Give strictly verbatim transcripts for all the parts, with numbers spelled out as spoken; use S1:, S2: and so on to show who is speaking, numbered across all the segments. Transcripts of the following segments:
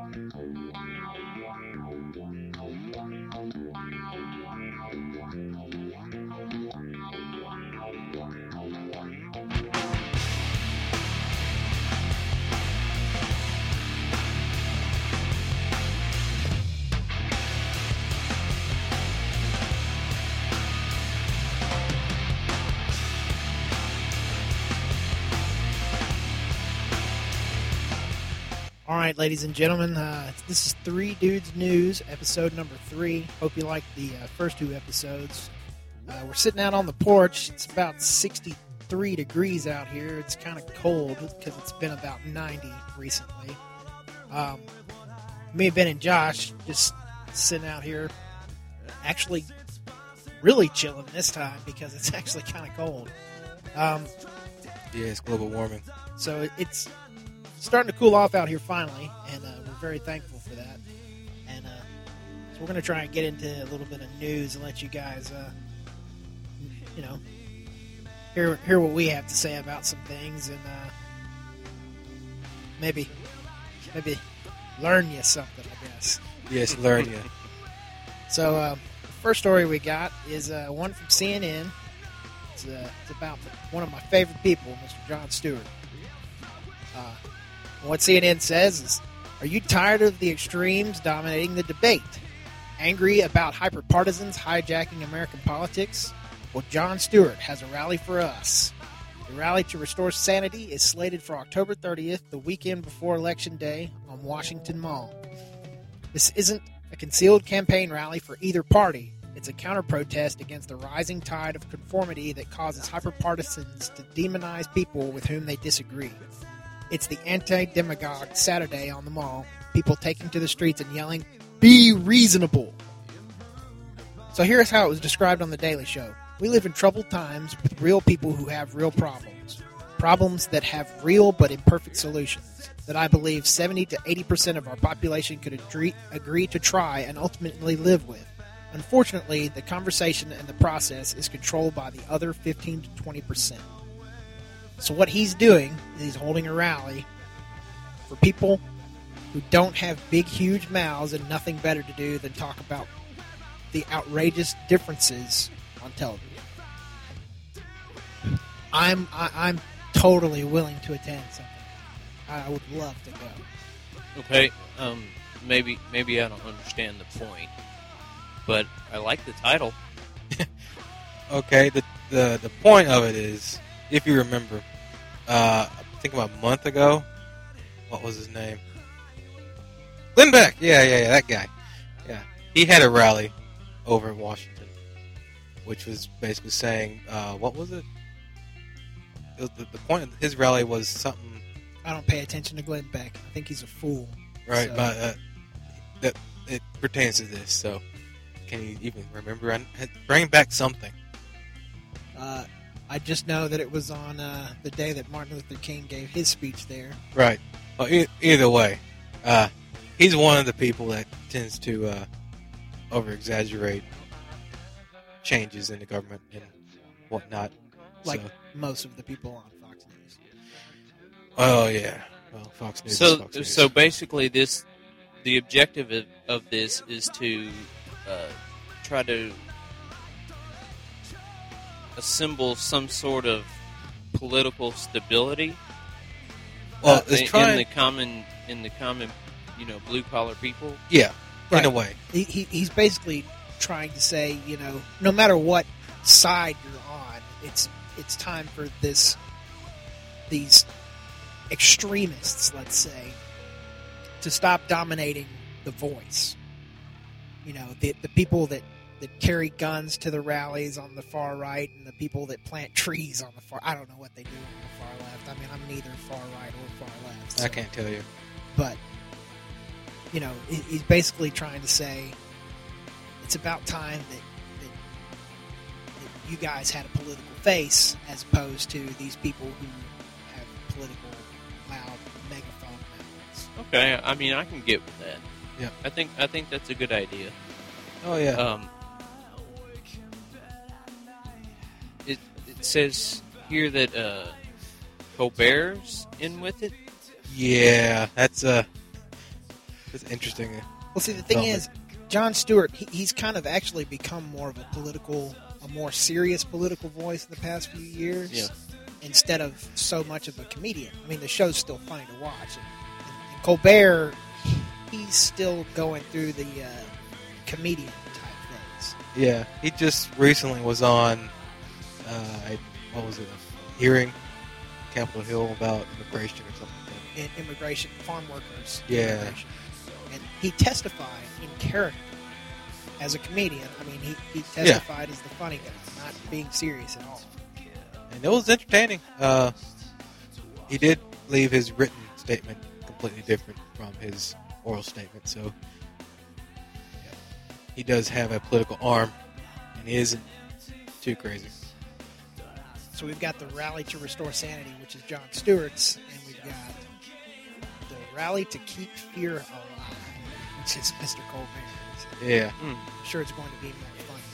S1: All right, ladies and gentlemen, uh, this is Three Dudes News, episode number three. Hope you liked the uh, first two episodes. Uh, we're sitting out on the porch. It's about sixty-three degrees out here. It's kind of cold because it's been about ninety recently. Um, me, Ben, and Josh just sitting out here, actually really chilling this time because it's actually kind of cold. Um,
S2: yeah, it's global warming.
S1: So it's starting to cool off out here finally, and uh, we're very thankful for that. And uh, so we're going to try and get into a little bit of news and let you guys, uh, you know, hear hear what we have to say about some things, and uh, maybe maybe learn you something, I guess.
S2: Yes, learn you.
S1: So uh, the first story we got is uh, one from C N N. It's, uh, it's about one of my favorite people, Mister Jon Stewart. Uh, What C N N says is, are you tired of the extremes dominating the debate? Angry about hyper-partisans hijacking American politics? Well, Jon Stewart has a rally for us. The rally to restore sanity is slated for October thirtieth, the weekend before Election Day, on Washington Mall. This isn't a concealed campaign rally for either party. It's a counter-protest against the rising tide of conformity that causes hyper-partisans to demonize people with whom they disagree. It's the anti-demagogue Saturday on the Mall. People taking to the streets and yelling, "Be reasonable!" So here's how it was described on The Daily Show. We live in troubled times with real people who have real problems. Problems that have real but imperfect solutions. That I believe seventy to eighty percent of our population could agree, agree to try and ultimately live with. Unfortunately, the conversation and the process is controlled by the other fifteen to twenty percent. So what he's doing is he's holding a rally for people who don't have big, huge mouths and nothing better to do than talk about the outrageous differences on television. I'm I, I'm totally willing to attend something. I would love to go.
S3: Okay, um, maybe maybe I don't understand the point, but I like the title.
S2: Okay, the, the the point of it is, if you remember, uh, I think about a month ago, what was his name? Glenn Beck. Yeah, yeah, yeah, that guy. Yeah, he had a rally over in Washington, which was basically saying, uh, what was it? The, the, the point of his rally was something.
S1: I don't pay attention to Glenn Beck. I think he's a fool.
S2: Right,
S1: so.
S2: but uh, that it pertains to this. So, can you even remember? I, bring back something.
S1: Uh, I just know that it was on uh, the day that Martin Luther King gave his speech there.
S2: Right. Well, e- either way, uh, he's one of the people that tends to uh, over-exaggerate changes in the government and whatnot.
S1: Like
S2: so.
S1: most of the people on Fox News.
S2: Oh, yeah. Well, Fox News
S3: So,
S2: is Fox News.
S3: so basically, this the objective of, of this is to uh, try to assemble some sort of political stability.
S2: Well,
S3: uh,
S2: it's
S3: in,
S2: trying...
S3: in the common, in the common, you know, blue collar people.
S2: Yeah,
S1: right.
S2: in a way.
S1: He, he, he's basically trying to say, you know, no matter what side you're on, it's it's time for this these extremists, let's say, to stop dominating the voice. You know, the the people that, that carry guns to the rallies on the far right and the people that plant trees on the far... I don't know what they do on the far left. I mean, I'm neither far right or far left. So.
S2: I can't tell you.
S1: But, you know, he's basically trying to say it's about time that, that, that you guys had a political face as opposed to these people who have political, loud, megaphone mouths.
S3: Okay, I mean, I can get with that.
S2: Yeah,
S3: I think I think that's a good idea.
S2: Oh yeah.
S3: Um, it it says here that uh, Colbert's in with it.
S2: Yeah, that's uh It's interesting.
S1: Well, see, the thing
S2: Tell me.
S1: is, Jon Stewart, he, he's kind of actually become more of a political, a more serious political voice in the past few years.
S3: Yeah.
S1: Instead of so much of a comedian. I mean, the show's still funny to watch. And, and Colbert, he's still going through the uh, comedian type things.
S2: Yeah, he just recently was on, uh, what was it, a hearing, Capitol Hill about immigration or something like that.
S1: In immigration, farm workers.
S2: Yeah.
S1: Immigration. And he testified in character as a comedian. I mean, he, he testified as the funny guy, not being serious at all.
S2: And it was entertaining. Uh, he did leave his written statement completely different from his oral statement, so yeah, he does have a political arm, and he isn't too crazy.
S1: So we've got the Rally to Restore Sanity, which is Jon Stewart's, and we've got the Rally to Keep Fear Alive, which is Mister Colbert's.
S2: Yeah.
S1: I'm sure it's going to be more fun.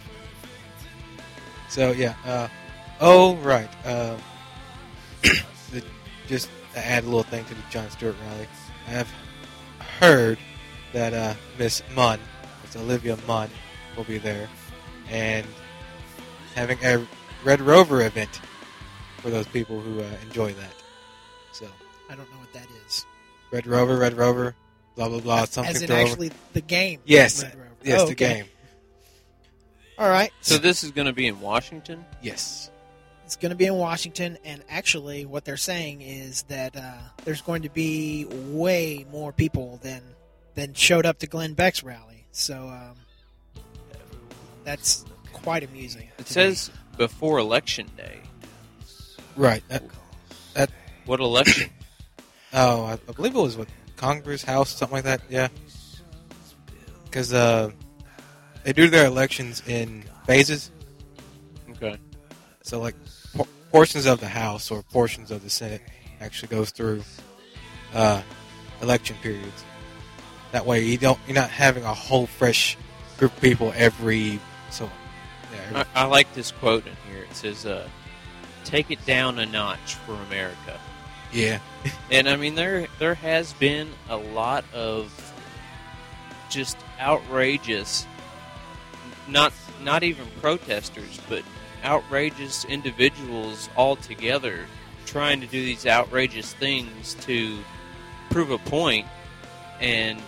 S2: So, yeah. Uh, oh, right. Uh, the, just to add a little thing to the Jon Stewart rally, I have heard that uh, Miss Munn, it's Olivia Munn, will be there, and having a Red Rover event for those people who uh, enjoy that. So,
S1: I don't know what that is.
S2: Red Rover, Red Rover, blah, blah, blah, something
S1: As in
S2: to over.
S1: actually the game.
S2: Yes,
S1: Red Rover.
S2: yes,
S1: Oh,
S2: the
S1: okay.
S2: game.
S1: All right.
S3: So this is going to be in Washington?
S2: Yes.
S1: It's going to be in Washington, and actually what they're saying is that uh, there's going to be way more people than than showed up to Glenn Beck's rally. So um, that's quite amusing.
S3: It
S1: to
S3: says before Election Day.
S2: Right. That, that
S3: What election?
S2: Oh, I, I believe it was what, Congress, House, something like that. Yeah, because uh, they do their elections in phases.
S3: Okay.
S2: So, like por- portions of the House or portions of the Senate actually goes through uh, election periods. That way, you don't you're not having a whole fresh group of people every so. Yeah, every,
S3: I, I like this quote in here. It says, uh, "Take it down a notch for America."
S2: yeah.
S3: And I mean, there there has been a lot of just outrageous, not not even protesters, but outrageous individuals all together trying to do these outrageous things to prove a point, and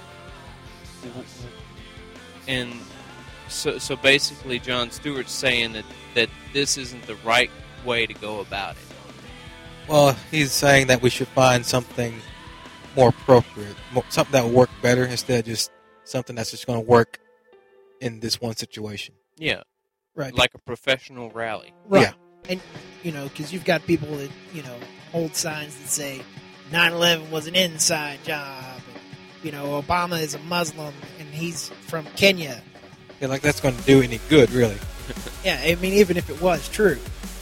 S3: and so so basically, Jon Stewart's saying that that this isn't the right way to go about it.
S2: Well, he's saying that we should find something more appropriate, more, something that will work better instead of just something that's just going to work in this one situation.
S3: Yeah,
S1: Right.
S3: like a professional rally.
S1: Right.
S2: Yeah.
S1: And, you know, because you've got people that, you know, hold signs that say nine eleven was an inside job. And, you know, Obama is a Muslim and he's from Kenya.
S2: Yeah, like that's going to do any good, really.
S1: Yeah, I mean, even if it was true,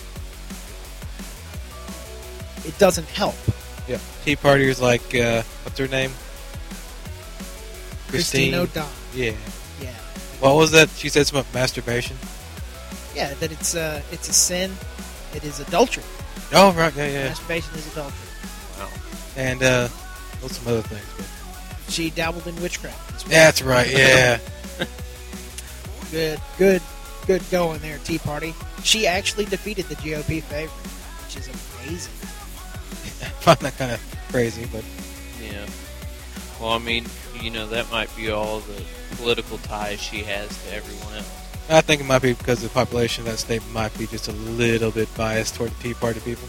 S1: it doesn't help.
S2: Yeah. Tea partiers like, uh, what's her name?
S1: Christine O'Donnell.
S2: Yeah.
S1: Yeah.
S2: What was that? She said something about masturbation.
S1: Yeah, that it's uh, it's a sin. It is adultery.
S2: Oh, right. Yeah, yeah.
S1: Masturbation is adultery.
S3: Wow.
S2: And, uh, well, some other things. But...
S1: She dabbled in witchcraft as well.
S2: That's right, yeah.
S1: Good, good, good going there, Tea Party. She actually defeated the G O P favorite, which is amazing.
S2: I find that kind of crazy, but
S3: Yeah. Well, I mean, you know, that might be all the political ties she has to everyone else.
S2: I think it might be because the population of that state might be just a little bit biased toward the Tea Party people.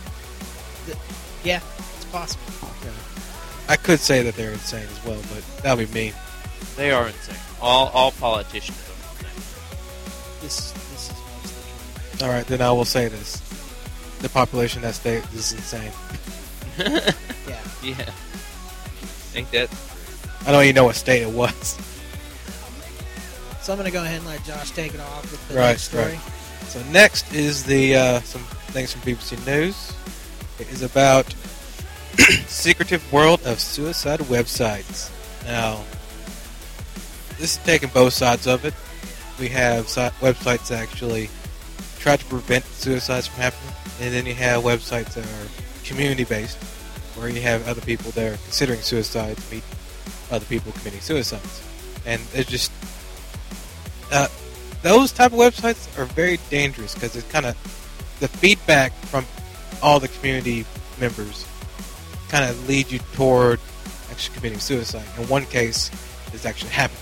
S1: Yeah, it's possible.
S2: Yeah. I could say that they're insane as well, but that would be mean.
S3: They are insane. All all politicians are insane.
S1: This, this is mostly true.
S2: All right, then I will say this. The population of that state is insane.
S1: Yeah.
S3: Yeah. Think that.
S2: I don't even know what state it was.
S1: So I'm going to go ahead and let Josh take it off with the
S2: Right,
S1: next story.
S2: right. So next is the uh, some things from B B C News. It is about secretive world of suicide websites. Now, this is taking both sides of it. We have si- websites that actually try to prevent suicides from happening, and then you have websites that are community-based, where you have other people that are considering suicide to meet other people committing suicides. And it's just uh, those type of websites are very dangerous because it's kind of the feedback from all the community members kind of lead you toward actually committing suicide. In one case, this actually happened.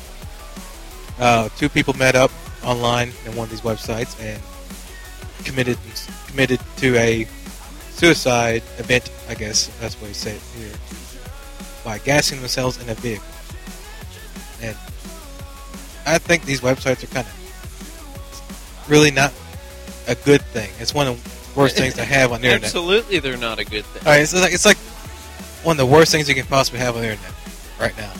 S2: Uh, two people met up online in one of these websites and committed committed to a suicide event, I guess that's what you say it here, by gassing themselves in a vehicle. And I think these websites are kind of really not a good thing. It's one of the worst things to have on the internet.
S3: Absolutely, they're not a good thing.
S2: All right, it's like, it's like one of the worst things you can possibly have on the internet right now.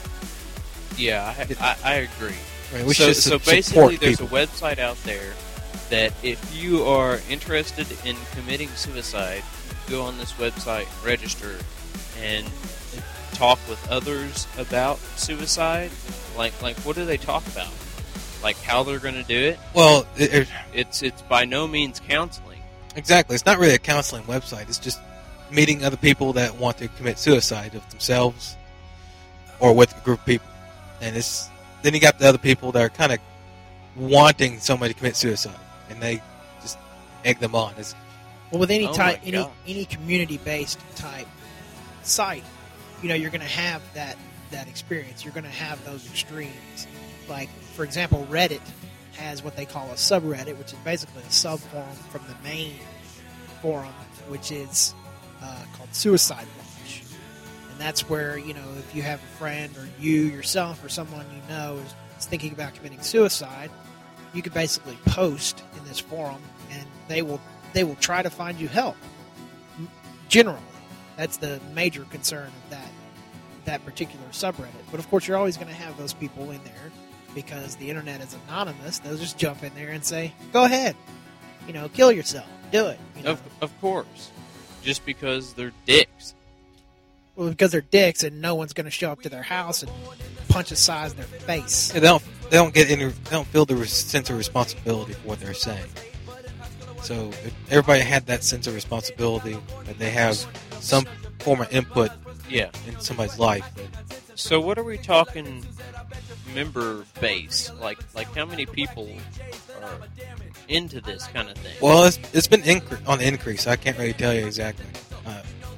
S3: Yeah, I, I, I agree.
S2: I mean, we
S3: so,
S2: should
S3: so
S2: su-
S3: basically,
S2: support
S3: there's
S2: people.
S3: a website out there that if you are interested in committing suicide, go on this website, register, and talk with others about suicide. Like, like what do they talk about? Like how they're going to do it?
S2: Well, it, it,
S3: It's it's by no means counseling.
S2: exactly. It's not really a counseling website. It's just meeting other people that want to commit suicide of themselves or with a group of people. And it's then you got the other people that are kind of wanting somebody to commit suicide, and they just egg them on. It's,
S1: Well, with any
S3: Oh
S1: type,
S3: my
S1: any
S3: gosh.
S1: any community-based type site, you know, you're going to have that that experience. You're going to have those extremes. Like, for example, Reddit has what they call a subreddit, which is basically a sub-forum from the main forum, which is uh, called Suicide Watch. And that's where, you know, if you have a friend or you yourself or someone you know is, is thinking about committing suicide, you can basically post in this forum, and they will they will try to find you help. Generally, that's the major concern of that that particular subreddit. But of course, you're always going to have those people in there because the internet is anonymous. They'll just jump in there and say, "Go ahead, you know, kill yourself, do it." You know?
S3: Of of course, just because they're dicks.
S1: Well, because they're dicks, and no one's going to show up to their house and punch a size in their face.
S2: they don't they don't get any, they don't feel the res- sense of responsibility for what they're saying. So if everybody had that sense of responsibility that they have some form of input
S3: Yeah.
S2: in somebody's life.
S3: So what are we talking member base? Like like how many people are into this kind of thing?
S2: Well, it's, it's been incre- on the increase. I can't really tell you exactly. Uh,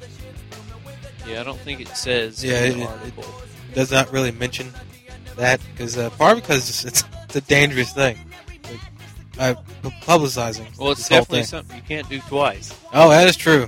S3: Yeah, I don't think it says
S2: Yeah,
S3: in the
S2: it-
S3: article.
S2: it does not really mention that because uh, partly because it's, it's, it's a dangerous thing. Uh, publicizing.
S3: Well, it's
S2: this whole
S3: definitely
S2: thing.
S3: something you can't do twice.
S2: Oh, that is true.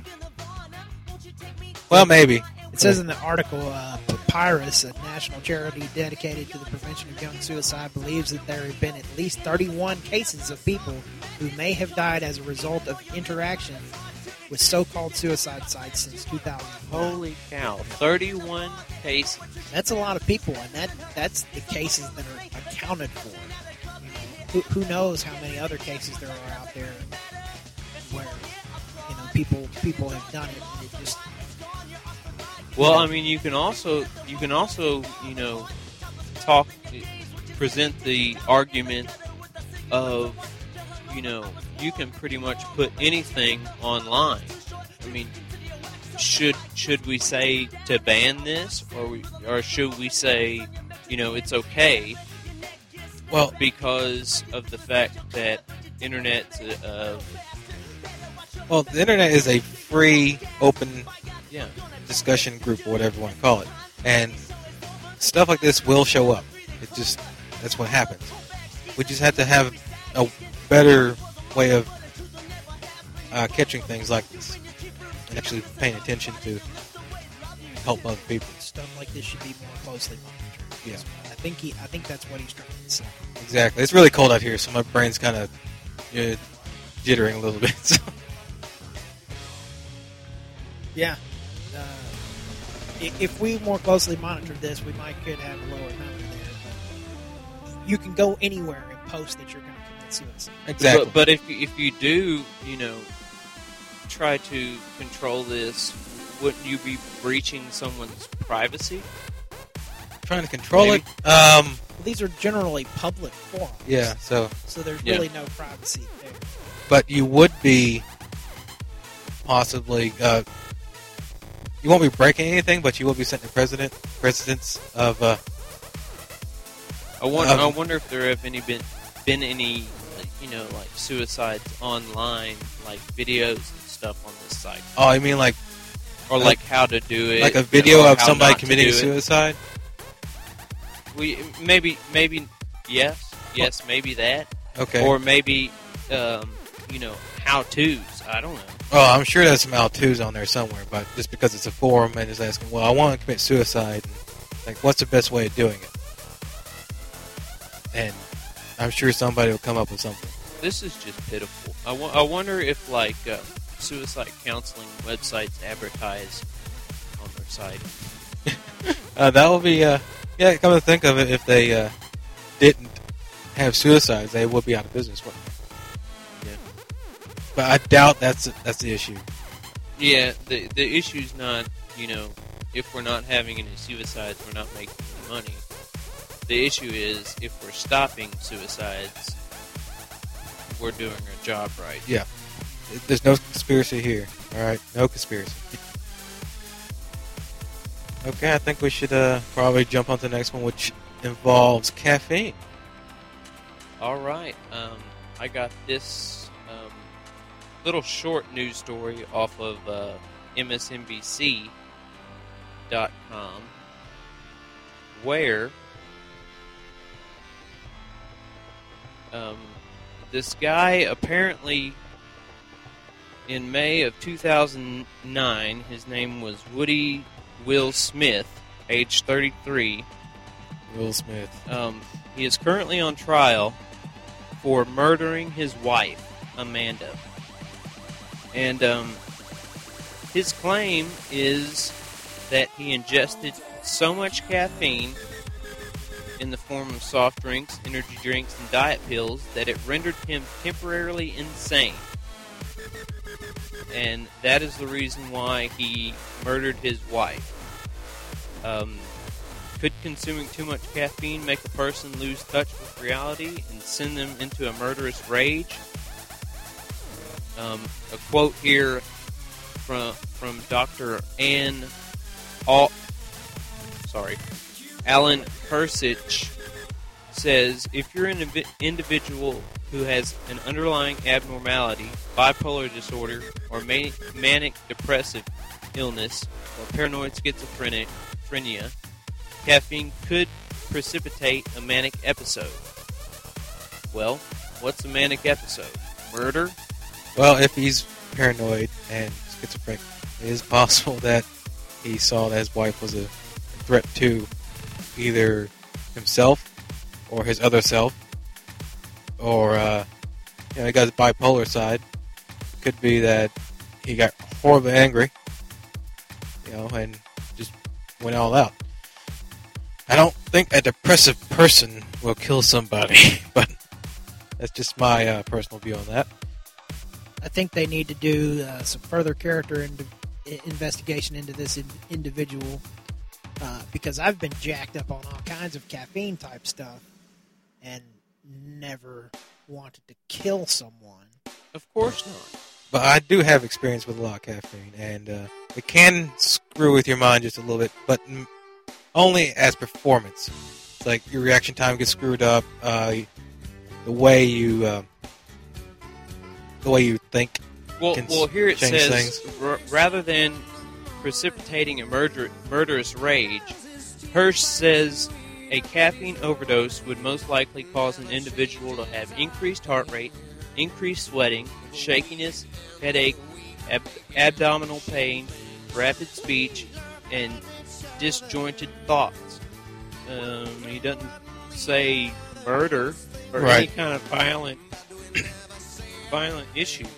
S2: Well, maybe.
S1: It says in the article, uh, Papyrus, a national charity dedicated to the prevention of young suicide, believes that there have been at least thirty-one cases of people who may have died as a result of interaction with so-called suicide sites since two thousand.
S3: Holy cow! Thirty-one cases.
S1: That's a lot of people, and that that's the cases that are accounted for. You know, who, who knows how many other cases there are out there where you know people people have done it, and it just
S3: Well, I mean, you can also you can also you know talk present the argument of you know you can pretty much put anything online. I mean, should should we say to ban this, or we, or should we say you know it's okay
S2: Well,
S3: because of the fact that internet's uh,
S2: well, the internet is a free, open
S3: yeah.
S2: discussion group or whatever you want to call it, and stuff like this will show up. It just that's what happens. We just have to have a better way of uh, catching things like this and actually paying attention to help other people.
S1: stuff like this should be more closely monitored.
S2: Yeah.
S1: I think he, I think that's what he's trying to say.
S2: Exactly. It's really cold out here, so my brain's kind of uh, jittering a little bit. So.
S1: Yeah. Uh, i- if we more closely monitored this, we might could have a lower number there. But you can go anywhere and post that you're going to commit suicide.
S2: Exactly.
S3: But, but if you- if you do, you know, try to control this, wouldn't you be breaching someone's privacy?
S2: Trying to control
S3: Maybe.
S2: it. Um,
S1: Well, these are generally public forums.
S2: yeah. So,
S1: So there's
S3: Yeah.
S1: really no privacy there.
S2: but you would be possibly uh, you won't be breaking anything, but you will be setting the president precedents of. Uh,
S3: I wonder.
S2: um,
S3: I wonder if there have any been been any, like, you know, like suicides online, like videos and stuff on this site,
S2: oh, you mean like
S3: or like how to do it,
S2: like a video
S3: or
S2: of
S3: how
S2: somebody
S3: not to
S2: committing
S3: do it.
S2: suicide?
S3: We maybe maybe yes yes maybe that,
S2: Okay.
S3: or maybe um, you know, how tos. I don't know.
S2: Oh, I'm sure there's some how-tos on there somewhere, but just because it's a forum and it's asking, well, I want to commit suicide, and, like, what's the best way of doing it? And I'm sure somebody will come up with something.
S3: This is just pitiful. I, w- I wonder if, like, uh, suicide counseling websites advertise on their site.
S2: Uh, that will be, uh, yeah, come to think of it, if they uh, didn't have suicides, they would be out of business, wouldn't they?
S3: Yeah.
S2: But I doubt that's that's the issue.
S3: Yeah, the the issue's not, you know, if we're not having any suicides, we're not making any money. The issue is, if we're stopping suicides, we're doing our job right.
S2: Yeah. There's no conspiracy here, alright? No conspiracy. Okay, I think we should uh, probably jump on to the next one, which involves caffeine.
S3: All right. Um, I got this um, little short news story off of uh, M S N B C dot com, where um, this guy apparently, in May of two thousand nine, his name was Woody Will Smith, age thirty-three.
S2: Will Smith.
S3: Um, he is currently on trial for murdering his wife, Amanda. And um, his claim is that he ingested so much caffeine in the form of soft drinks, energy drinks, and diet pills that it rendered him temporarily insane. And that is the reason why he murdered his wife. Um, could consuming too much caffeine make a person lose touch with reality and send them into a murderous rage? Um, a quote here from from Doctor Ann, Al, sorry, Alan Persich says, if you're an invi- individual who has an underlying abnormality, bipolar disorder, or man- manic depressive illness, or paranoid schizophrenia, caffeine could precipitate a manic episode. Well, what's a manic episode? Murder?
S2: Well, if he's paranoid and schizophrenic, it is possible that he saw that his wife was a threat to either himself or his other self, or uh, you know, he got his bipolar side. It could be that he got horribly angry, you know, and just went all out. I don't think a depressive person will kill somebody, but that's just my uh, personal view on that.
S1: I think they need to do uh, some further character in- investigation into this in- individual uh, because I've been jacked up on all kinds of caffeine type stuff and never wanted to kill someone.
S3: Of course not.
S2: But I do have experience with a lot of caffeine, and uh, it can screw with your mind just a little bit, but m- only as performance. It's like your reaction time gets screwed up, uh, the way you uh, the way you think.
S3: Well,
S2: can
S3: well, here it
S2: change
S3: says,
S2: things.
S3: r- rather than precipitating a murder- murderous rage, Hirsch says a caffeine overdose would most likely cause an individual to have increased heart rate, increased sweating, shakiness, headache, ab- abdominal pain, rapid speech, and disjointed thoughts. Um, he doesn't say murder or any
S2: Right.
S3: kind of violent, violent issues.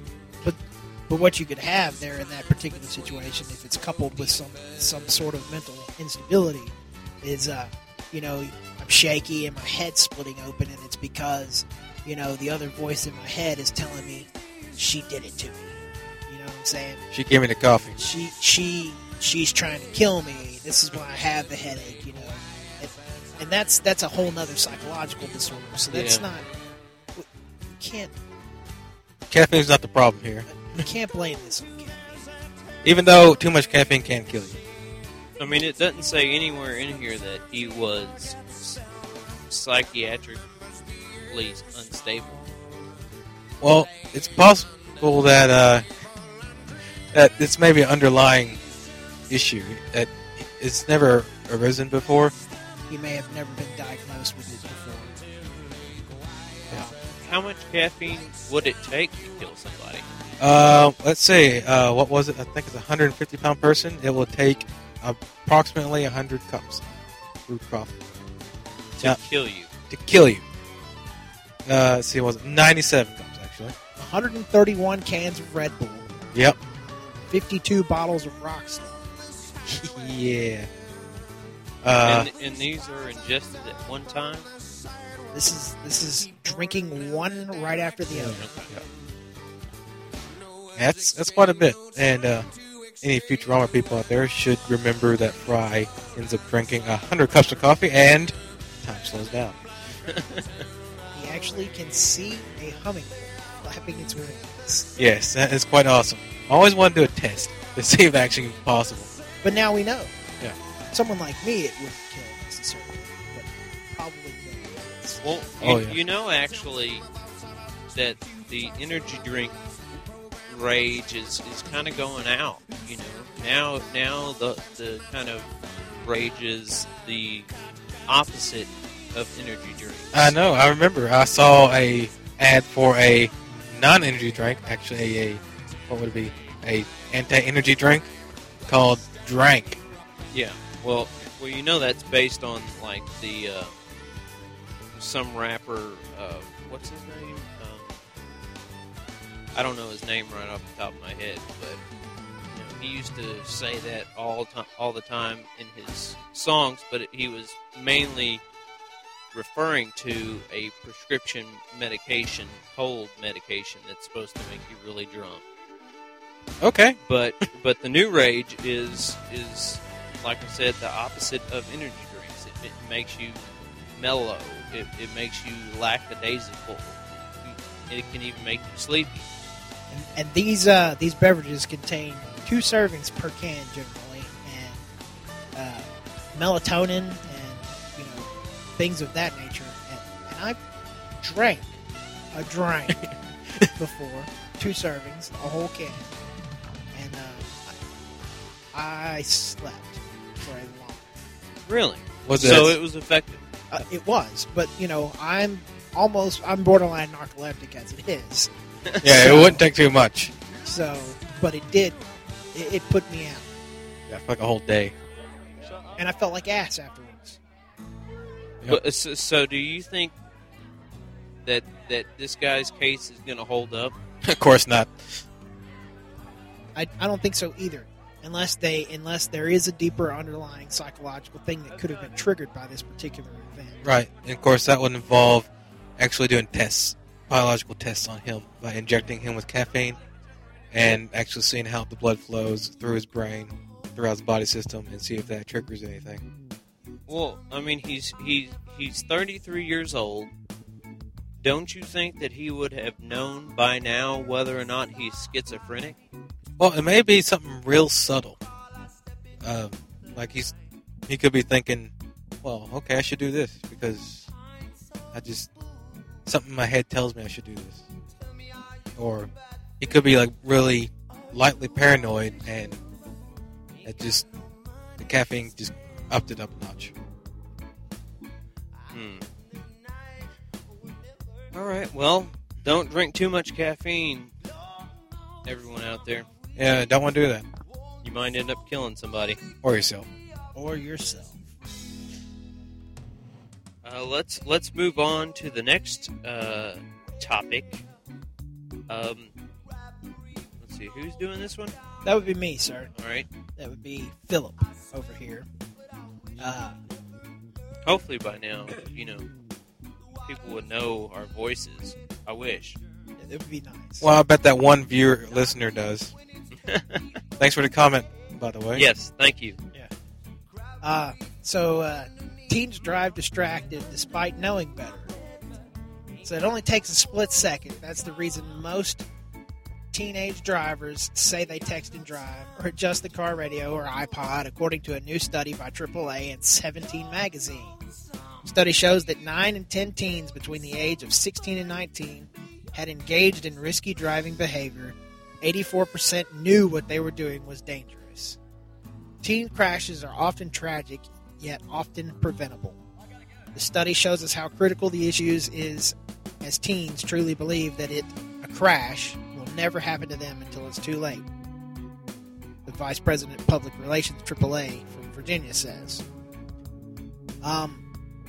S1: But what you could have there in that particular situation, if it's coupled with some some sort of mental instability, is, uh, you know, I'm shaky and my head's splitting open, and it's because, you know, the other voice in my head is telling me she did it to me. You know what I'm saying?
S2: She gave me the coffee.
S1: She she she's trying to kill me. This is why I have the headache. You know, and, and that's that's a whole nother psychological disorder. So that's
S3: Yeah.
S1: not. We can't
S2: Caffeine's not the problem here.
S1: we can't blame this on caffeine.
S2: Even though too much caffeine can kill you.
S3: I mean, it doesn't say anywhere in here that he was psychiatrically unstable.
S2: Well, it's possible that uh, that it's maybe an underlying issue that it's never arisen before.
S1: He may have never been diagnosed with it before.
S3: How much caffeine would it take to kill somebody?
S2: Uh, let's see. Uh, what was it? I think it's a one hundred fifty pound person. It will take approximately one hundred cups of brewed coffee
S3: To
S2: Yeah.
S3: kill you.
S2: to kill you. Uh, let's see, it was ninety-seven cups actually.
S1: one hundred thirty-one cans of Red Bull,
S2: Yep.
S1: fifty-two bottles of Rockstar.
S2: yeah. Uh,
S3: and, and these are ingested at one time?
S1: This is this is drinking one right after the other.
S2: that's that's quite a bit. And uh, any Futurama people out there should remember that Fry ends up drinking one hundred cups of coffee and time slows down.
S1: He actually can see a hummingbird flapping its wings.
S2: Yes, that is quite awesome. I always want to do a test to see if that's actually possible.
S1: But now we know.
S2: Yeah.
S1: Someone like me, it wouldn't kill necessarily, but probably nobody else.
S3: Well, you,
S2: Oh, yeah.
S3: you know, actually, that the energy drink rage is, is kind of going out. You know, now now the the kind of rage is the opposite of energy drinks.
S2: I know. I remember. I saw a ad for a non-energy drink. Actually, a what would it be? A anti-energy drink called Drank.
S3: Yeah. Well, well, you know that's based on like the uh, some rapper. Uh, what's his name? Um, I don't know his name right off the top of my head, but you know, he used to say that all time, all the time in his songs. But it, he was mainly referring to a prescription medication, cold medication that's supposed to make you really drunk.
S2: Okay.
S3: But but the new rage is is like I said, the opposite of energy drinks. It, it makes you mellow. It, it makes you lackadaisical. It can even make you sleepy.
S1: And, and these uh, these beverages contain two servings per can generally, and uh, melatonin and you know things of that nature. And, and I drank a drink before, two servings, a whole can, and uh, I, I slept for a long.
S3: Really?
S2: Was
S3: So
S2: it?
S3: it was effective.
S1: Uh, it was, but you know I'm almost I'm borderline narcoleptic as it is.
S2: Yeah, it wouldn't take too much.
S1: So, but it did. It, it put me out,
S2: Yeah, for like a whole day.
S1: and I felt like ass afterwards.
S2: Yep.
S3: But, so, so do you think that that this guy's case is going to hold up?
S2: Of course not.
S1: I, I don't think so either, unless they unless there is a deeper underlying psychological thing that could have been triggered by this particular event.
S2: Right. And of course, that would involve actually doing tests, biological tests on him by injecting him with caffeine and actually seeing how the blood flows through his brain, throughout his body system, and see if that triggers anything.
S3: Well, I mean, he's he's he's thirty-three years old. Don't you think that he would have known by now whether or not he's schizophrenic?
S2: Well, it may be something real subtle. Um, like he's he could be thinking, well, okay, I should do this because I just something in my head tells me I should do this. Or he could be like really lightly paranoid, and it just the caffeine just upped it up a notch.
S3: Hmm. All right. Well, don't drink too much caffeine, everyone out there.
S2: Yeah, don't want to do that.
S3: You might end up killing somebody.
S2: Or yourself.
S1: Or yourself.
S3: Uh, let's let's move on to the next uh, topic. Um, let's see, who's doing this one?
S1: That would be me, sir.
S3: All right.
S1: That would be Philip over here. Uh,
S3: Hopefully by now, you know, people would know our voices. I wish.
S1: that would be nice.
S2: Well, I bet that one viewer listener does. Thanks for the comment, by the way.
S3: Yes, thank you.
S1: Uh, so, uh, teens drive distracted despite knowing better. So it only takes a split second. That's the reason most teenage drivers say they text and drive or adjust the car radio or iPod, according to a new study by triple A and Seventeen magazine. The study shows that nine in ten teens between the age of sixteen and nineteen had engaged in risky driving behavior. eighty-four percent knew what they were doing was dangerous. Teen crashes are often tragic, yet often preventable. The study shows us how critical the issue is, as teens truly believe that it, a crash, will never happen to them until it's too late. The Vice President of Public Relations, triple A, from Virginia says. Um,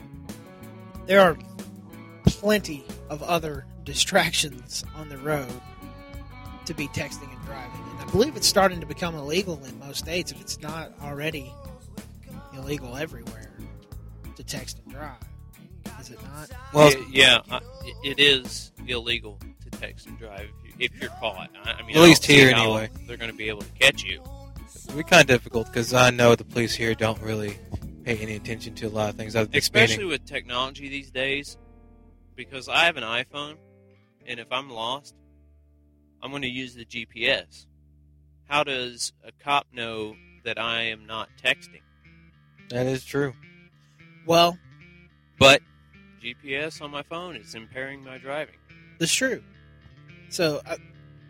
S1: there are plenty of other distractions on the road to be texting and driving. And I believe it's starting to become illegal in most states, if it's not already illegal everywhere, to text and drive. Is it not?
S2: Well,
S3: yeah, yeah uh, it is illegal to text and drive if, you, if you're caught. I, I mean,
S2: At
S3: I
S2: least
S3: don't see
S2: here,
S3: how
S2: anyway.
S3: They're going to be able to catch you.
S2: It'd be kind of difficult because I know the police here don't really pay any attention to a lot of things other than
S3: Especially
S2: speeding.
S3: with technology these days, because I have an iPhone, and if I'm lost, I'm going to use the G P S. How does a cop know that I am not texting?
S2: That is true.
S1: Well,
S3: But G P S on my phone is impairing my driving.
S1: that's true. So, I,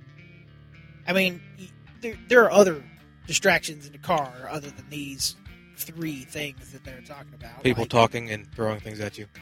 S1: I mean, y- there, there are other distractions in the car other than these three things that they're talking about.
S2: People
S1: like,
S2: talking and throwing things at you.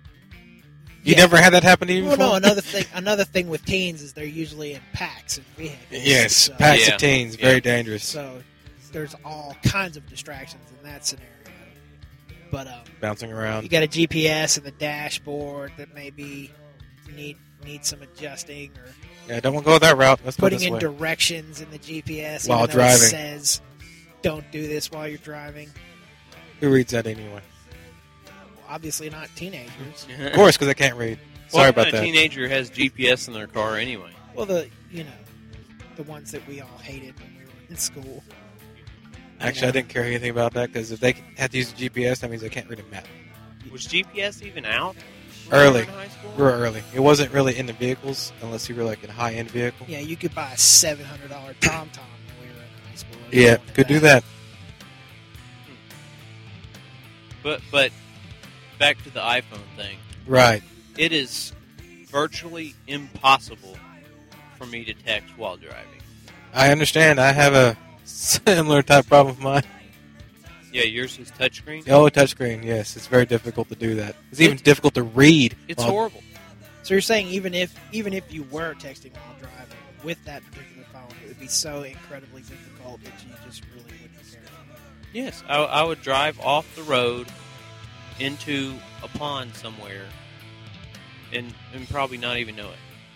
S2: You
S1: Yeah.
S2: never had that happen to you
S1: Well,
S2: before?
S1: no. Another thing. Another thing with teens is they're usually in packs and vehicles.
S2: Yes,
S1: So,
S2: packs
S3: Yeah.
S2: of teens, very
S3: Yeah.
S2: dangerous.
S1: so there's all kinds of distractions in that scenario. But um,
S2: Bouncing
S1: you
S2: around.
S1: got a G P S in the dashboard that maybe need need some adjusting, or
S2: Yeah, don't want to go that route. Let's go
S1: putting
S2: this
S1: in
S2: way.
S1: directions in the G P S
S2: While
S1: even though
S2: driving.
S1: It says don't do this while you're driving.
S2: Who reads that anyway?
S1: Well, obviously not teenagers.
S2: Of course, because I can't read. Sorry
S3: What
S2: about
S3: kind of
S2: that.
S3: teenager has G P S in their car anyway?
S1: Well, the you know the ones that we all hated when we were in school.
S2: Actually, I didn't care anything about that because if they had to use a G P S, that means they can't read a map.
S3: Was G P S even out? when you
S2: Early.
S3: were in high school?
S2: We were early. It wasn't really in the vehicles unless you were like in a high-end vehicle.
S1: Yeah, you could buy a seven hundred dollar TomTom when we were in high school.
S2: Yeah,
S1: Going to
S2: could do that.
S3: But but back to the iPhone thing.
S2: Right.
S3: It is virtually impossible for me to text while driving.
S2: I understand. I have a similar type problem with mine.
S3: Yeah, yours is touchscreen.
S2: Oh, touchscreen. Yes, it's very difficult to do that. It's even
S3: It's-
S2: difficult to read.
S3: It's
S2: while-
S3: horrible.
S1: So you're saying even if even if you were texting while driving with that particular phone, it would be so incredibly difficult that you just really wouldn't care.
S3: Yes, I, I would drive off the road into a pond somewhere, and and probably not even know it.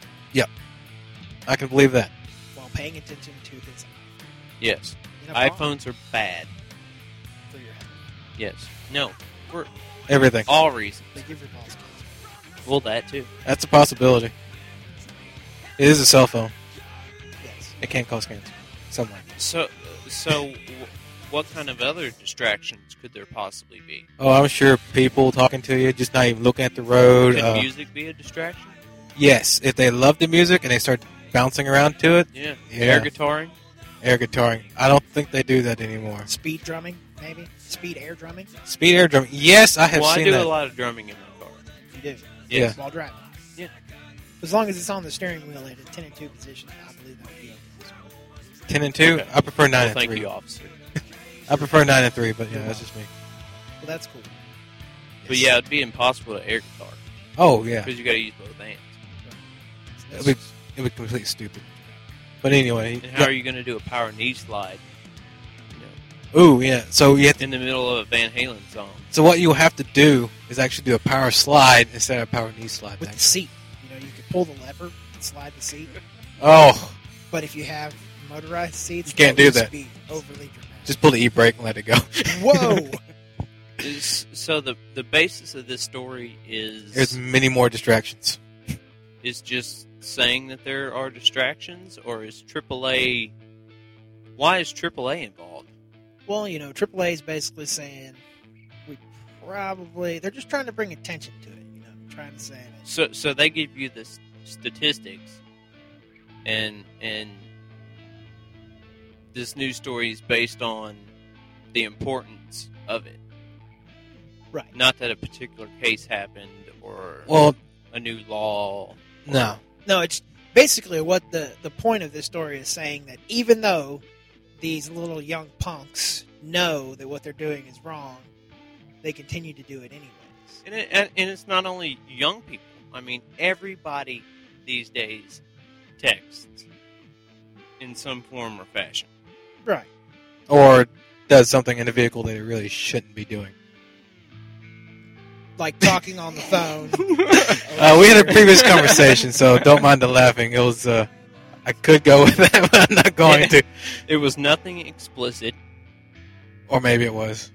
S2: I can believe that.
S1: While paying attention to his
S3: Yes,
S1: in a pond
S3: iPhones are bad.
S1: for your health.
S3: Yes, no, for
S2: Everything.
S3: all reasons.
S1: They give your balls cancer.
S3: Well, that too.
S2: That's a possibility. It is a cell phone.
S1: Yes.
S2: It can cause cancer. Somewhere.
S3: So so, w- what kind of other distractions could there possibly be?
S2: Oh, I'm sure people talking to you, just not even looking at the road.
S3: Could
S2: Uh,
S3: music be a distraction?
S2: yes, if they love the music and they start bouncing around to it,
S3: Yeah,
S2: Yeah.
S3: air guitaring.
S2: air guitaring. I don't think they do that anymore.
S1: Speed drumming, maybe speed air drumming.
S2: Speed air drum. Yes, I have
S3: Well, I
S2: seen
S3: do
S2: that.
S3: a lot of drumming in my car.
S1: You do.
S2: Yeah.
S1: While driving.
S3: Yeah.
S1: As long as it's on the steering wheel at a ten and two position, I believe that would be okay.
S2: Ten and two.
S3: Okay.
S2: I prefer nine
S3: Well,
S2: and
S3: thank
S2: three.
S3: you, officer.
S2: I prefer nine and three, but yeah, that's just me.
S1: Well, that's cool.
S3: But yeah, it'd be impossible to air guitar
S2: Oh yeah,
S3: because you got to use both hands.
S2: it'd be, it'd be completely stupid. But anyway,
S3: And how are you going to do a power knee slide? You know,
S2: ooh yeah. So you have to,
S3: in the middle of a Van Halen song.
S2: so what you have to do is actually do a power slide instead of a power knee slide.
S1: With the
S2: Back.
S1: seat, you know, you could pull the lever and slide the seat.
S2: Oh,
S1: But if you have motorized seats,
S2: You can't
S1: that
S2: do
S1: would
S2: that.
S1: Be overly dramatic.
S2: just pull the e brake and let it go.
S1: Whoa!
S3: Is, so the the basis of this story is
S2: There's many more distractions.
S3: is just saying that there are distractions, or is triple A? Why is triple A involved?
S1: Well, you know, triple A is basically saying we probably they're just trying to bring attention to it. You know, trying to say that.
S3: So so they give you the s- statistics, and and this news story is based on the importance of it.
S1: Right.
S3: Not that a particular case happened or
S2: Well,
S3: a new law. or-
S2: no.
S1: No, it's basically what the, the point of this story is saying, that even though these little young punks know that what they're doing is wrong, they continue to do it anyways.
S3: And, it, and and it's not only young people. I mean, everybody these days texts in some form or fashion.
S1: Right.
S2: Or does something in the vehicle that it really shouldn't be doing.
S1: Like talking on the phone.
S2: Uh, we had a previous conversation, so don't mind the laughing. It was, uh, I could go with that, but I'm not going to.
S3: It was nothing explicit.
S2: Or maybe it was.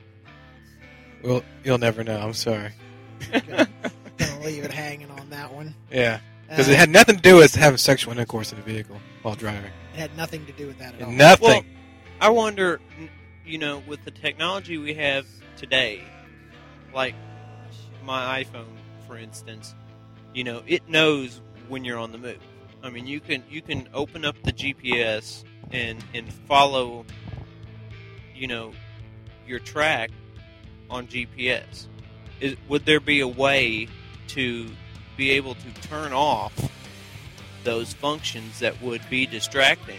S2: Well, you'll never know. I'm sorry.
S1: Gonna, gonna leave it hanging on that one.
S2: Yeah, because
S1: Uh,
S2: it had nothing to do with having sexual intercourse in the vehicle while driving.
S1: It had nothing to do with that at all.
S2: Nothing.
S3: Well, I wonder, you know, with the technology we have today, like my iPhone, for instance, you know, it knows when you're on the move. I mean, you can you can open up the G P S and and follow, you know, your track on G P S. Is, would there be a way to be able to turn off those functions that would be distracting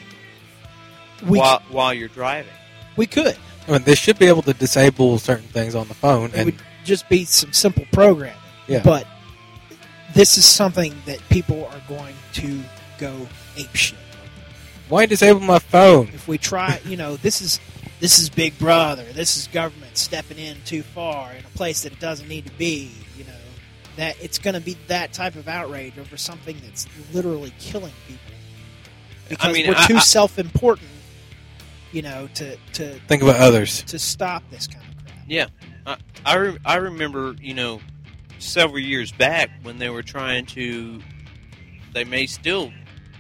S1: we,
S3: while while you're driving?
S1: we could.
S2: I mean, they should be able to disable certain things on the phone.
S1: It
S2: And
S1: would just be some simple programming.
S2: Yeah.
S1: But this is something that people are going to go apeshit.
S2: why disable my phone?
S1: If we try, you know, this is this is Big Brother. This is government stepping in too far in a place that it doesn't need to be. You know, that it's going to be that type of outrage over something that's literally killing people because
S3: I mean,
S1: we're
S3: I-
S1: too
S3: I-
S1: self-important. You know, to to
S2: Think about others.
S1: to stop this kind of crap.
S3: Yeah, I I, re- I remember, you know, several years back when they were trying to, they may still,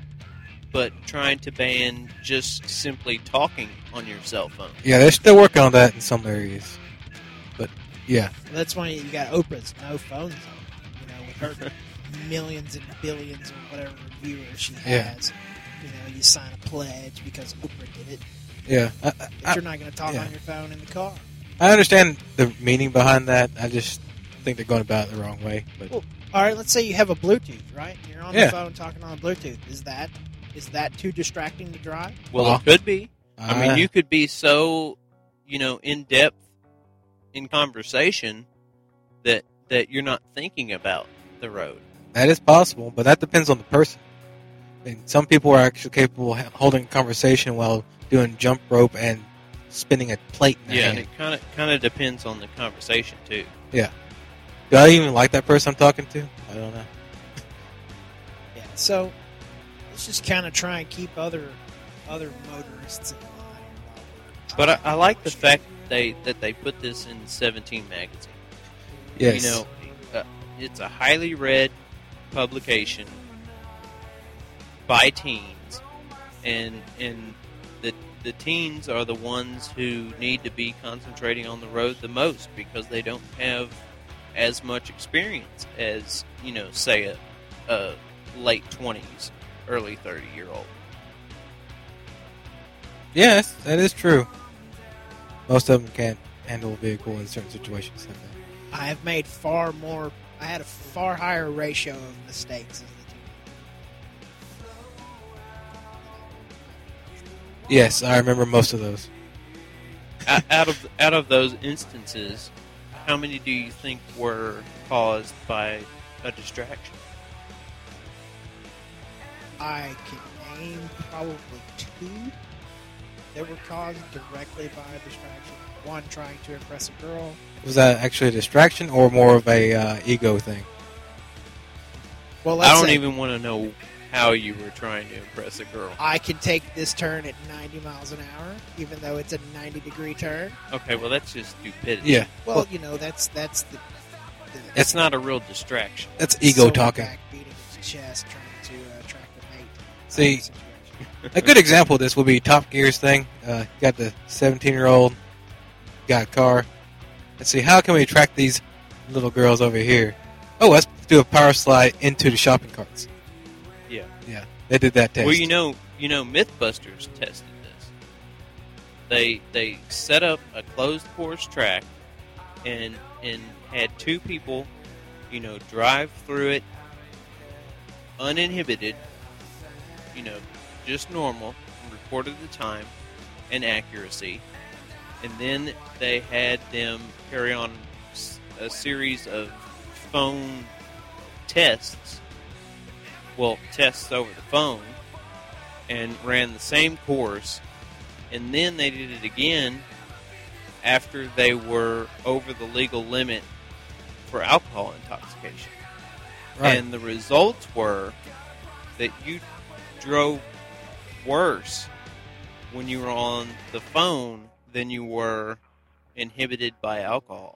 S3: but trying to ban just simply talking on your cell phone.
S2: Yeah, they're still working on that in some areas. But, yeah.
S1: That's why you got Oprah's no phone zone. You know, with her millions and billions or whatever viewers she
S2: Yeah.
S1: has. You know, you sign a pledge because Oprah did it.
S2: Yeah. I,
S1: But
S2: I,
S1: you're not going to talk
S2: yeah.
S1: on your phone in the car.
S2: I understand the meaning behind that. I just think they're going about it the wrong way. But
S1: Well, all right, let's say you have a Bluetooth, right? You're on
S2: Yeah.
S1: the phone talking on a Bluetooth. Is that is that too distracting to drive?
S3: Well,
S2: Well,
S3: it could be. I mean,
S2: uh,
S3: you could be so, you know, in depth in conversation that that you're not thinking about the road.
S2: that is possible, but that depends on the person. I mean, some people are actually capable of holding a conversation while doing jump rope and spinning a plate in their
S3: Yeah,
S2: hand.
S3: and it kind of kind of depends on the conversation too.
S2: Do I even like that person I'm talking to? I don't know.
S1: Yeah. So let's just kind of try and keep other other motorists in mind.
S3: But I, I like the fact that they that they put this in seventeen magazine.
S2: Yes.
S3: You know, uh, it's a highly read publication by teens, and and the the teens are the ones who need to be concentrating on the road the most because they don't have as much experience as, you know, say a, a late twenties, early thirty year old.
S2: Yes, that is true. Most of them can't handle a vehicle in certain situations like that.
S1: I have made far more. I had a far higher ratio of mistakes as the
S2: Yes, I remember most of those.
S3: out, out of out of those instances, how many do you think were caused by a distraction?
S1: I can name probably two that were caused directly by a distraction. One trying to impress a girl.
S2: Was that actually a distraction or more of a uh, ego thing?
S1: Well, let's
S3: I don't
S1: say
S3: even want to know how you were trying to impress a girl.
S1: I can take this turn at ninety miles an hour, even though it's a ninety degree turn.
S3: Okay, well that's just stupidity.
S2: Yeah.
S1: Well,
S2: Well,
S1: you know that's that's the. the
S3: It's not a real distraction.
S2: that's ego
S1: silverback
S2: talking.
S1: beating his chest, trying to uh, attract a mate.
S2: See,
S1: Situation.
S2: a good example of this would be Top Gear's thing. Uh, got the seventeen-year-old, got a car. Let's see, how can we attract these little girls over here? Oh, let's do a power slide into the shopping carts.
S3: Yeah.
S2: Yeah. They did that test.
S3: Well, you know, you know, MythBusters tested this. They they set up a closed course track, and and had two people, you know, drive through it uninhibited, you know, just normal, and recorded the time and accuracy, and then they had them carry on a series of phone tests. Well, tests over the phone, and ran the same course, and then they did it again after they were over the legal limit for alcohol intoxication.
S2: Right.
S3: And the results were that you drove worse when you were on the phone than you were inhibited by alcohol.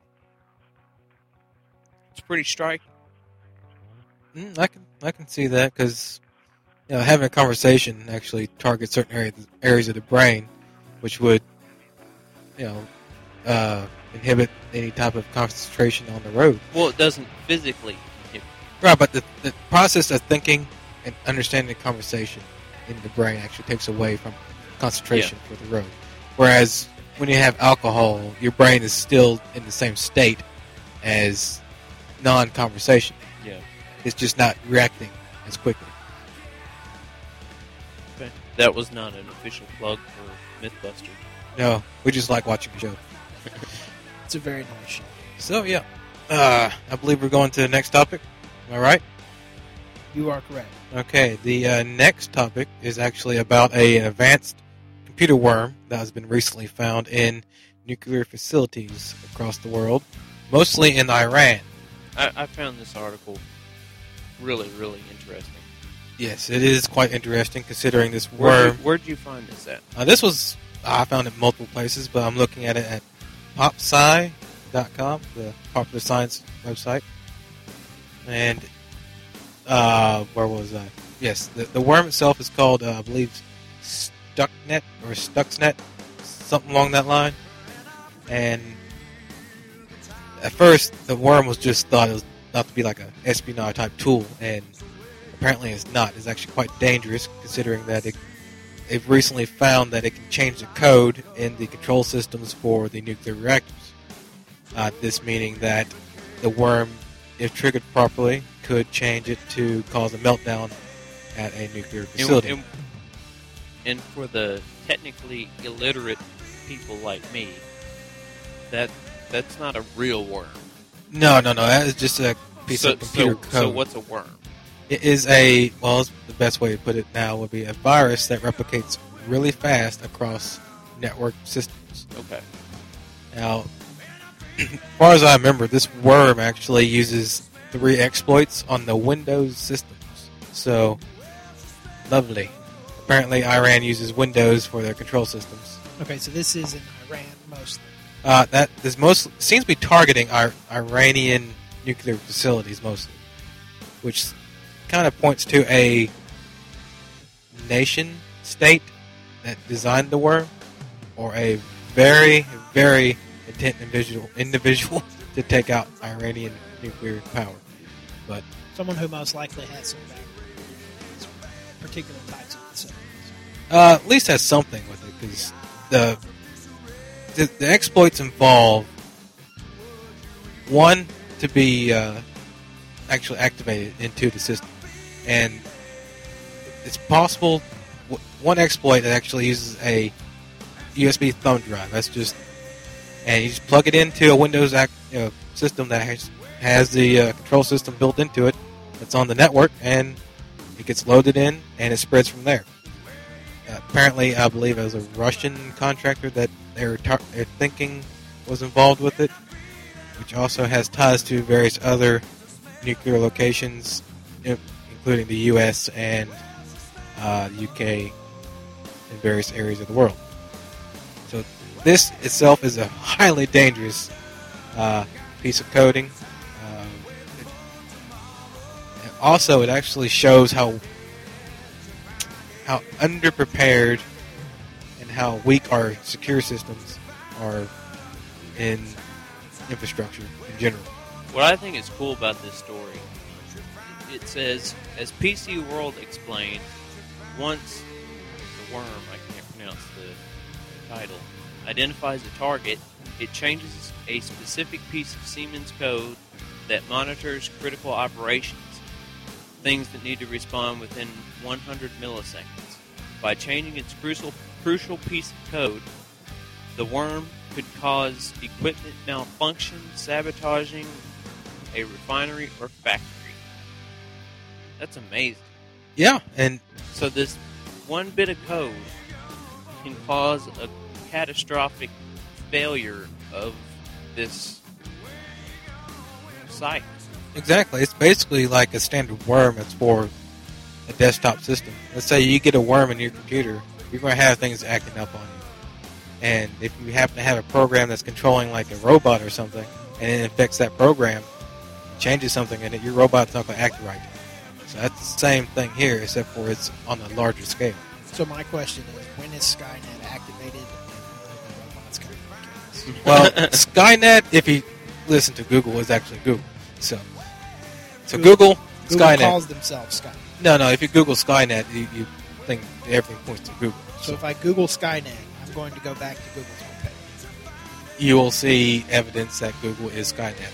S3: It's pretty striking.
S2: Mm, I can I can see that because you know having a conversation actually targets certain areas areas of the brain, which would you know uh, inhibit any type of concentration on the road.
S3: Well, it doesn't physically inhibit.
S2: Right, but the, the process of thinking and understanding the conversation in the brain actually takes away from concentration for the road. Whereas when you have alcohol, your brain is still in the same state as non-conversation.
S3: Yeah.
S2: It's just not reacting as quickly.
S3: Okay. That was not an official plug for MythBusters.
S2: No, we just like watching the show.
S1: It's a very nice show.
S2: So, yeah. Uh, I believe we're going to the next topic. Am I right?
S1: You are correct.
S2: Okay, the uh, next topic is actually about a, an advanced computer worm that has been recently found in nuclear facilities across the world, mostly in Iran.
S3: I, I found this article really, really interesting.
S2: Yes, it is quite interesting considering this
S3: Where'd
S2: worm.
S3: you, where'd you find this at?
S2: Uh, this was, I found it multiple places, but I'm looking at it at pop sci dot com, the popular science website. And, uh, where was I? Yes, the, the worm itself is called, uh, I believe, Stuxnet or Stuxnet, something along that line. And at first, the worm was just thought it was not to be like an espionage type tool, and apparently it's not. It's actually quite dangerous, considering that it, they've recently found that it can change the code in the control systems for the nuclear reactors. Uh, this meaning that the worm, if triggered properly, could change it to cause a meltdown at a nuclear facility.
S3: And, and, and for the technically illiterate people like me, that that's not a real worm.
S2: No, no, no. That is just a piece
S3: so,
S2: of computer
S3: so,
S2: code.
S3: So what's a worm?
S2: It is a, well, the best way to put it now would be a virus that replicates really fast across network systems.
S3: Okay.
S2: Now, as far as I remember, this worm actually uses three exploits on the Windows systems. So, lovely. Apparently, Iran uses Windows for their control systems.
S1: Okay, so this is in Iran mostly.
S2: Uh, that this most seems to be targeting our Iranian nuclear facilities mostly, which kind of points to a nation state that designed the worm, or a very, very intent individual individual to take out Iranian nuclear power. But
S1: Someone who most likely has some background in these particular types of facilities.
S2: uh, at least has something with it, because the, the the exploits involve one to be uh, actually activated into the system, and it's possible one exploit that actually uses a U S B thumb drive. That's just, and you just plug it into a Windows act, you know, system that has, has the uh, control system built into it. It's on the network, and it gets loaded in, and it spreads from there. Uh, apparently, I believe it was a Russian contractor that they were tar- they're thinking was involved with it, which also has ties to various other nuclear locations, including the U S and uh, the U K and various areas of the world. So this itself is a highly dangerous uh, piece of coding. Um, it, and also, it actually shows how how underprepared and how weak our secure systems are in infrastructure in general.
S3: What I think is cool about this story, it says, as P C World explained, once the worm, I can't pronounce the title, identifies a target, it changes a specific piece of Siemens code that monitors critical operations, things that need to respond within one hundred milliseconds. By changing its crucial, crucial piece of code, the worm could cause equipment malfunction, sabotaging a refinery or factory. That's amazing.
S2: Yeah, and
S3: So this one bit of code can cause a catastrophic failure of this site.
S2: exactly, it's basically like a standard worm that's for a desktop system. Let's say you get a worm in your computer, you're going to have things acting up on you. And if you happen to have a program that's controlling like a robot or something, and it infects that program, changes something in it, your robot's not going to act right. So that's the same thing here, except for it's on a larger scale.
S1: So my question is, when is Skynet activated and the robots coming back in?
S2: Well, Skynet, if you listen to Google, is actually Google. So, so
S1: Google-
S2: Google,
S1: Google
S2: Skynet.
S1: calls themselves Skynet.
S2: No, no. If you Google Skynet, you, you think everything points to Google.
S1: So if I Google Skynet, I'm going to go back to Google's homepage.
S2: You will see evidence that Google is Skynet.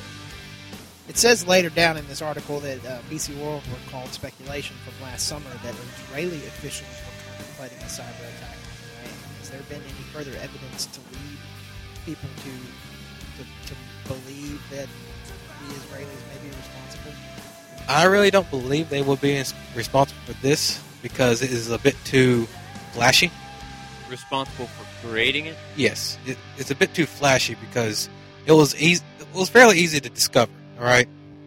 S1: It says later down in this article that uh, B C World recalled speculation from last summer that Israeli officials were contemplating a cyber attack on Iran. Has there been any further evidence to lead people to, to, to believe that the Israelis may be responsible?
S2: I really don't believe they will be ins- responsible for this because it is a bit too flashy.
S3: Responsible for creating it?
S2: Yes, it, it's a bit too flashy because it was easy. It was fairly easy to discover. All right,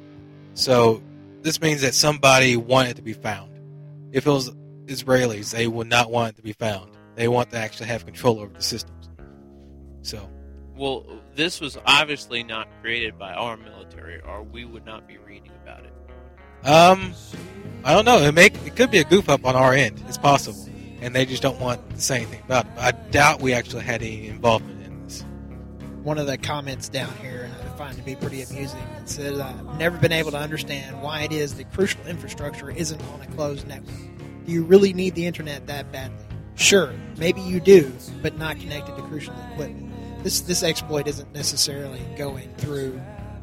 S2: so this means that somebody wanted it to be found. If it was Israelis, they would not want it to be found. They want to actually have control over the systems. So,
S3: Well, this was obviously not created by our military, or we would not be reading about it.
S2: um, I don't know. It may it could be a goof up on our end. It's possible, and they just don't want to say anything about it. But I doubt we actually had any involvement in this.
S1: One of the comments down here I find to be pretty amusing. It says, I've never been able to understand why it is that crucial infrastructure isn't on a closed network. Do you really need the internet that badly? Sure, maybe you do, but not connected to crucial equipment. This this exploit isn't necessarily going through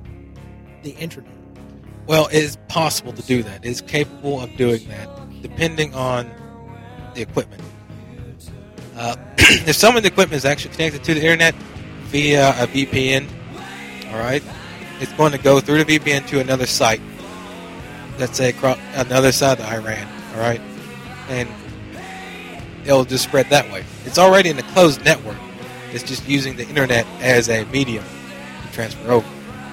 S1: the internet.
S2: Well, it is possible to do that. It is capable of doing that, depending on the equipment. Uh, if some of the equipment is actually connected to the internet via a V P N, all right, it's going to go through the V P N to another site. Let's say across another side of Iran, all right, and it'll just spread that way. It's already in a closed network. It's just using the internet as a medium to transfer over.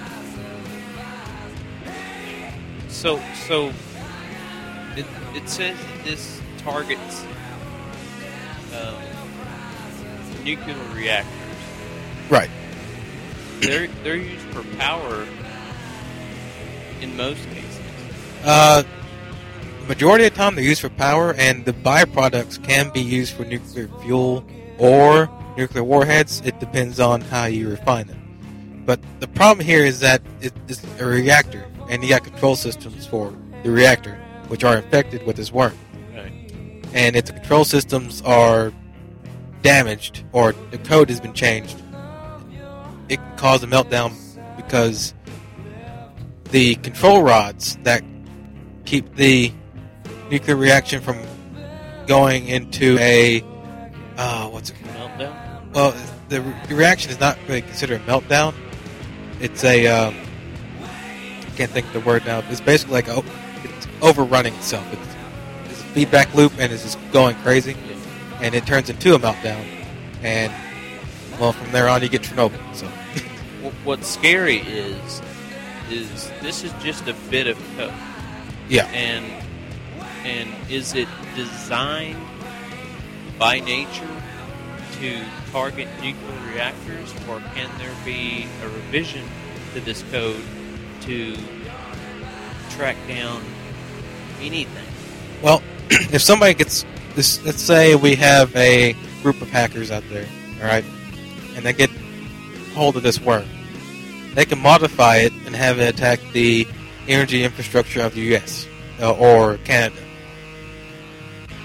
S3: So, so it, it says that this targets um, nuclear reactors.
S2: Right.
S3: They're they're used for power in most cases.
S2: Uh, majority of the time they're used for power, and the byproducts can be used for nuclear fuel or nuclear warheads. It depends on how you refine them. But the problem here is that it's a reactor, and you got control systems for the reactor, which are infected with this worm.
S3: Right.
S2: And if the control systems are damaged or the code has been changed, it can cause a meltdown because the control rods that keep the nuclear reaction from going into a uh, what's it called?
S3: Meltdown?
S2: Well, the, re- the reaction is not really considered a meltdown. It's a um, I can't think of the word now. It's basically like a, it's overrunning itself. It's, it's a feedback loop and it's just going crazy, and it turns into a meltdown. And well, from there on, you get Chernobyl. So
S3: Wh- What's scary is is this is just a bit of code,
S2: yeah,
S3: and and is it designed by nature to target nuclear reactors, or can there be a revision to this code to track down anything?
S2: well, if somebody gets this, let's say we have a group of hackers out there, all right, and they get hold of this worm, they can modify it and have it attack the energy infrastructure of the U S uh, or Canada.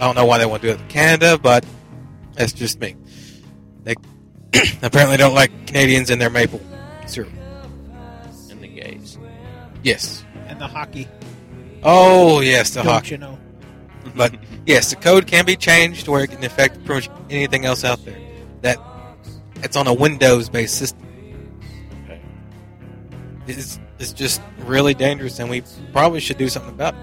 S2: I don't know why they want to do it in Canada, but that's just me. They apparently don't like Canadians and their maple syrup.
S3: And the gays.
S2: Yes.
S1: And the hockey.
S2: Oh, yes, the
S1: Don't
S2: hockey.
S1: you know?
S2: But, yes, the code can be changed to where it can affect pretty much anything else out there. That it's on a Windows-based system.
S3: Okay.
S2: It's, it's just really dangerous, and we probably should do something about it.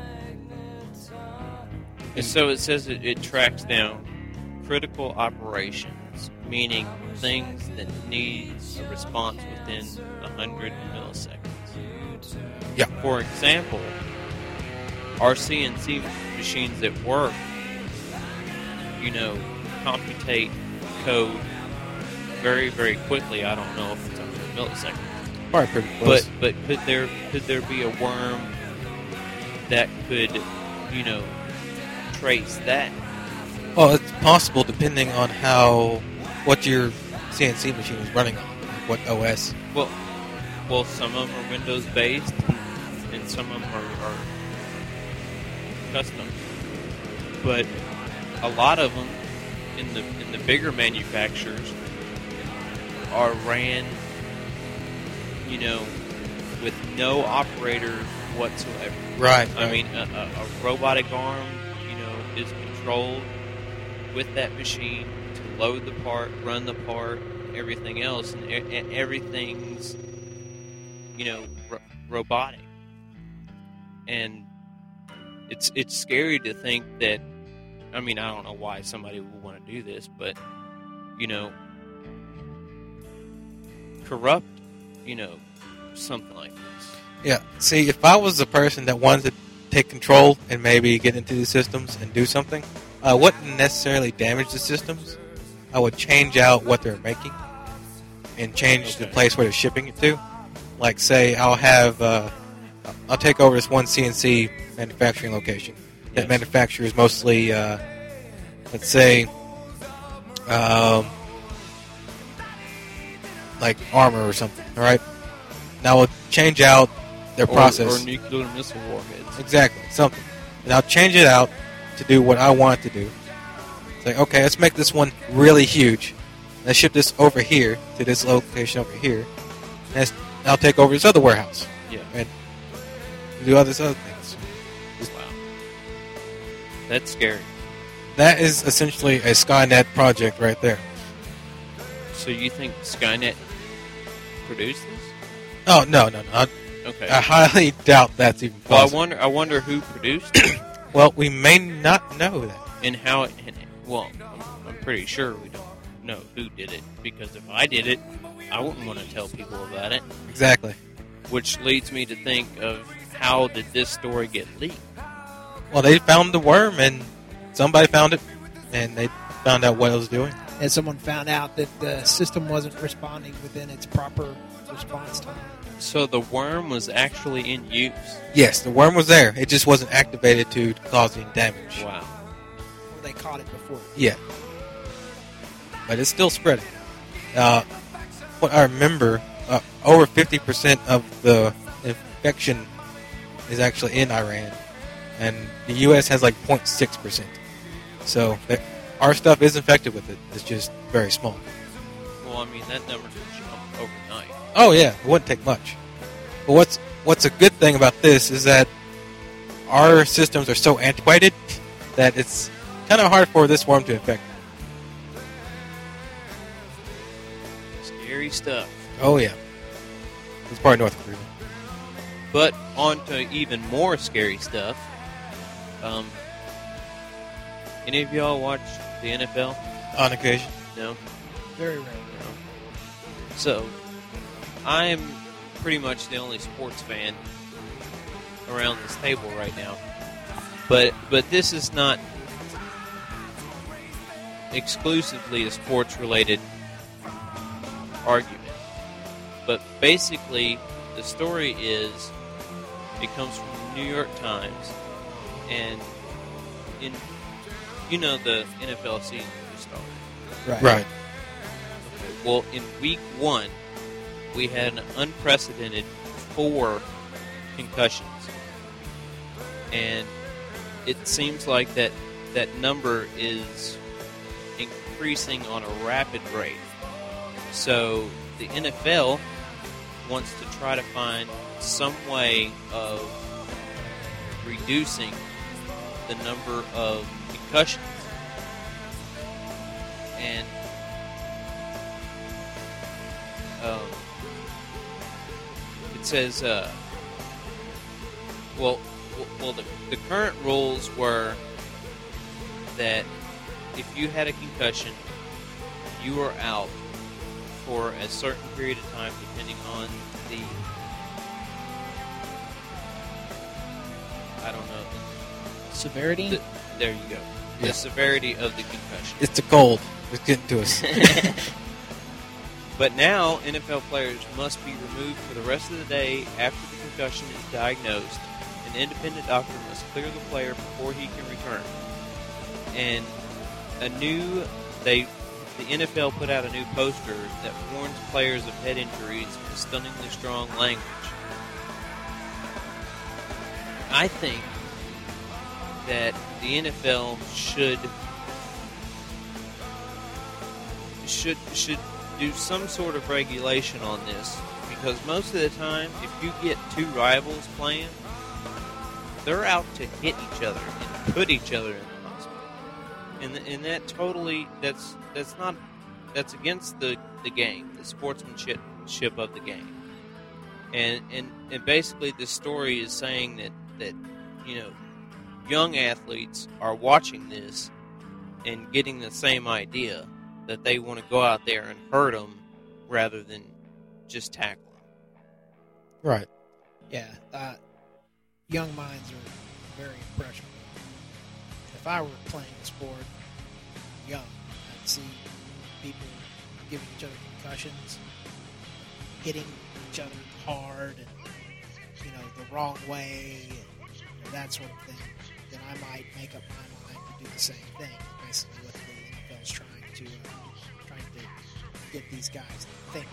S3: And so it says it, it tracks down critical operations, meaning things that need a response within one hundred milliseconds.
S2: Yeah.
S3: For example, our C N C machines at work, you know, computate code very, very quickly. I don't know if it's one hundred milliseconds.
S2: Probably pretty close.
S3: But but could there could there be a worm that could, you know, trace that?
S2: Well, it's possible depending on how, what your C N C machine is running on, like what O S.
S3: Well, well, some of them are Windows based, and some of them are, are custom. But a lot of them in the in the bigger manufacturers are ran, you know, with no operator whatsoever.
S2: Right.
S3: I
S2: right.
S3: mean, a, a, a robotic arm, you know, is controlled with that machine to load the part, run the part, everything else, and, e- and everything's, you know, ro- robotic. And it's it's scary to think that. I mean, I don't know why somebody would want to do this, but you know, corrupt, you know, something like this.
S2: Yeah. See, if I was the person that wanted to take control and maybe get into the systems and do something, I wouldn't necessarily damage the systems. I would change out what they're making and change
S3: Okay.
S2: the place where they're shipping it to. Like, say, I'll have, uh, I'll take over this one C N C manufacturing location that
S3: Yes.
S2: manufactures mostly, uh, let's say, um, like armor or something. All right. Now we'll change out their
S3: Or,
S2: process.
S3: or nuclear missile warheads.
S2: Exactly, something. And I'll change it out to do what I want it to do. It's like, okay, let's make this one really huge. Let's ship this over here to this location over here. And let's- I'll take over this other warehouse
S3: Yeah.
S2: and do other other things.
S3: Wow. That's scary.
S2: That is essentially a Skynet project right there.
S3: So you think Skynet produced this?
S2: Oh no, no, no! I,
S3: Okay.
S2: I highly doubt that's even
S3: well, I
S2: possible.
S3: wonder. I wonder who produced it
S2: Well, we may not know that.
S3: and how it. And, well, I'm, I'm pretty sure we don't know who did it, because if I did it, I wouldn't want to tell people about it.
S2: Exactly.
S3: Which leads me to think of, how did this story get leaked?
S2: Well, they found the worm, and somebody found it, and they found out what it was doing.
S1: And someone found out that the system wasn't responding within its proper response time.
S3: So the worm was actually in use.
S2: Yes, the worm was there. It just wasn't activated to cause any damage.
S3: Wow.
S1: They caught it before.
S2: Yeah. But it's still spreading. Uh, what I remember, uh, over fifty percent of the infection is actually in Iran. And the U S has like zero point six percent. So that, our stuff is infected with it. It's just very small.
S3: Well, I mean, that number could jump overnight.
S2: Oh yeah, it wouldn't take much. But what's what's a good thing about this is that our systems are so antiquated that it's kind of hard for this worm to infect.
S3: Scary stuff.
S2: Oh yeah, it's part of North Korea.
S3: But on to even more scary stuff. Um, any of y'all watch the N F L?
S2: On occasion.
S3: No?
S1: Very rare.
S3: No. So, I'm pretty much the only sports fan around this table right now. But but this is not exclusively a sports-related argument. But basically, the story is, it comes from the New York Times, and in you know the N F L season just started.
S1: Right.
S2: Right.
S3: Well, in week one, we had an unprecedented four concussions, and it seems like that that number is increasing on a rapid rate. So the N F L wants to try to find some way of reducing the number of concussions. And um, it says, uh, well, well, the, the current rules were that if you had a concussion, you were out for a certain period of time, depending on the, I don't know,
S1: Severity?
S3: the, there you go,
S2: Yeah.
S3: the severity of the concussion.
S2: It's the cold. It's getting to us.
S3: But now, N F L players must be removed for the rest of the day after the concussion is diagnosed. An independent doctor must clear the player before he can return. And a new, they, the N F L put out a new poster that warns players of head injuries with stunningly strong language. I think that the N F L should should should do some sort of regulation on this, because most of the time, if you get two rivals playing, they're out to hit each other and put each other in the hospital, and and that totally that's that's not that's against the, the game, the sportsmanship ship of the game, and and and basically this story is saying that that you know young athletes are watching this and getting the same idea, that they want to go out there and hurt them rather than just tackle them.
S2: Right.
S1: Yeah, uh, young minds are very impressionable. If I were playing a sport young, I'd see people giving each other concussions, hitting each other hard, and you know the wrong way, and you know, that sort of thing. Then I might make up my mind to do the same thing. Basically, what the N F L is trying to uh, trying to get these guys to think.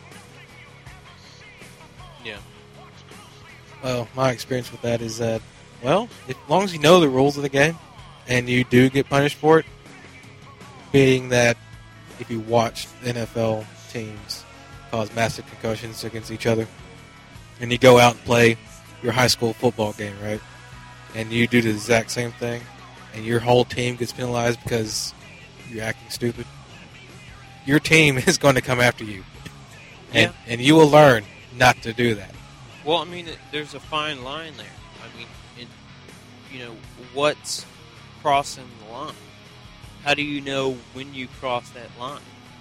S3: Yeah.
S2: Well, my experience with that is that, well, as long as you know the rules of the game and you do get punished for it, being that if you watch N F L teams cause massive concussions against each other, and you go out and play your high school football game, right, and you do the exact same thing, and your whole team gets penalized because you're acting stupid, your team is going to come after you. And,
S3: Yeah.
S2: and you will learn not to do that.
S3: Well, I mean, it- there's a fine line there. I mean, it, you know, what's crossing the line? How do you know when you cross that line?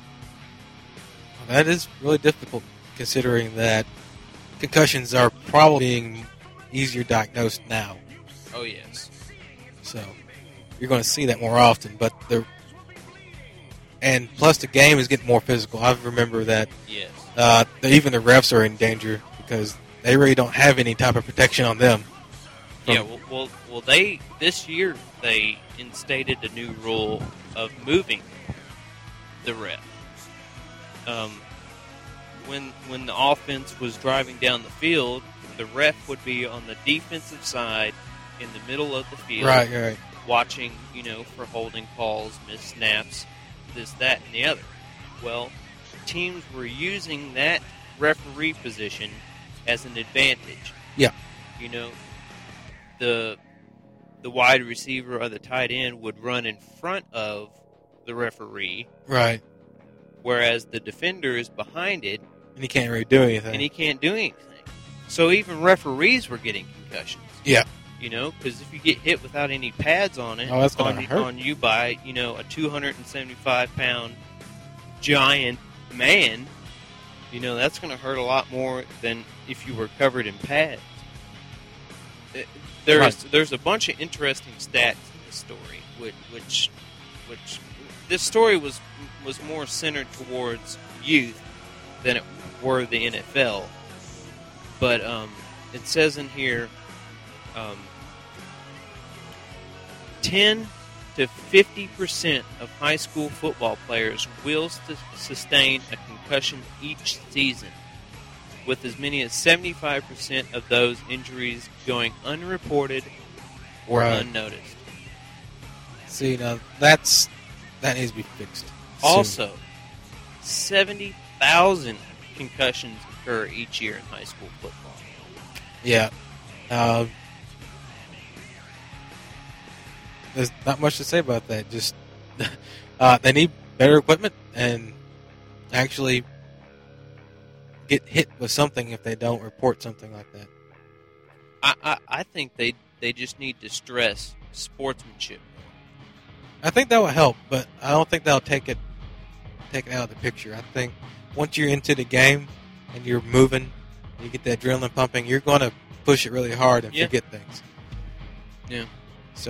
S2: That is really difficult, considering that concussions are probably being easier diagnosed now.
S3: Oh, yes.
S2: So you're going to see that more often. But the and plus the game is getting more physical. I remember that
S3: Yes.
S2: uh, the, even the refs are in danger because they really don't have any type of protection on them.
S3: Yeah, well, well, well, they, this year, they instated a new rule of moving the ref. Um, when, when the offense was driving down the field, the ref would be on the defensive side in the middle of the field.
S2: Right, right.
S3: Watching, you know, for holding calls, missed snaps, this, that, and the other. Well, teams were using that referee position as an advantage.
S2: Yeah.
S3: You know, the the wide receiver or the tight end would run in front of the referee,
S2: Right.
S3: whereas the defender is behind it,
S2: And he can't really do anything.
S3: and he can't do anything. So even referees were getting concussions.
S2: yeah.
S3: You know, because if you get hit without any pads on it,
S2: Oh, that's gonna
S3: on,
S2: hurt.
S3: on you by, you know, a two hundred seventy-five pound giant man, you know, that's going to hurt a lot more than if you were covered in pads. It- There's
S2: Right.
S3: there's a bunch of interesting stats in this story, which which which this story was was more centered towards youth than it were the N F L. But um, it says in here. Um, ten to fifty percent of high school football players will st- sustain a concussion each season, with as many as seventy-five percent of those injuries going unreported or
S2: Right.
S3: unnoticed.
S2: See, now that's that needs to be fixed. soon.
S3: Also, seventy thousand concussions occur each year in high school football.
S2: Yeah. Uh, there's not much to say about that. Just uh, they need better equipment and actually get hit with something if they don't report something like that.
S3: I, I, I think they they just need to stress sportsmanship.
S2: I think that will help, but I don't think that'll take it take it out of the picture. I think once you're into the game and you're moving, you get the adrenaline pumping, you're going to push it really hard and
S3: Yeah.
S2: forget things.
S3: Yeah.
S2: So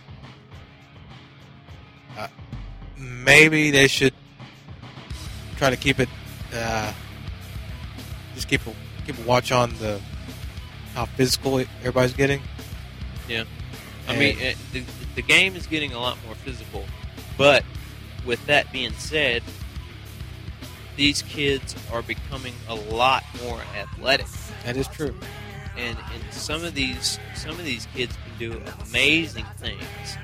S2: uh, maybe they should try to keep it, uh, just keep a, keep a watch on the how physical everybody's getting.
S3: Yeah. I
S2: And-
S3: mean, it, the, the game is getting a lot more physical, but with that being said, these kids are becoming a lot more athletic,
S2: That is true.
S3: and, and some of these some of these kids can do amazing things.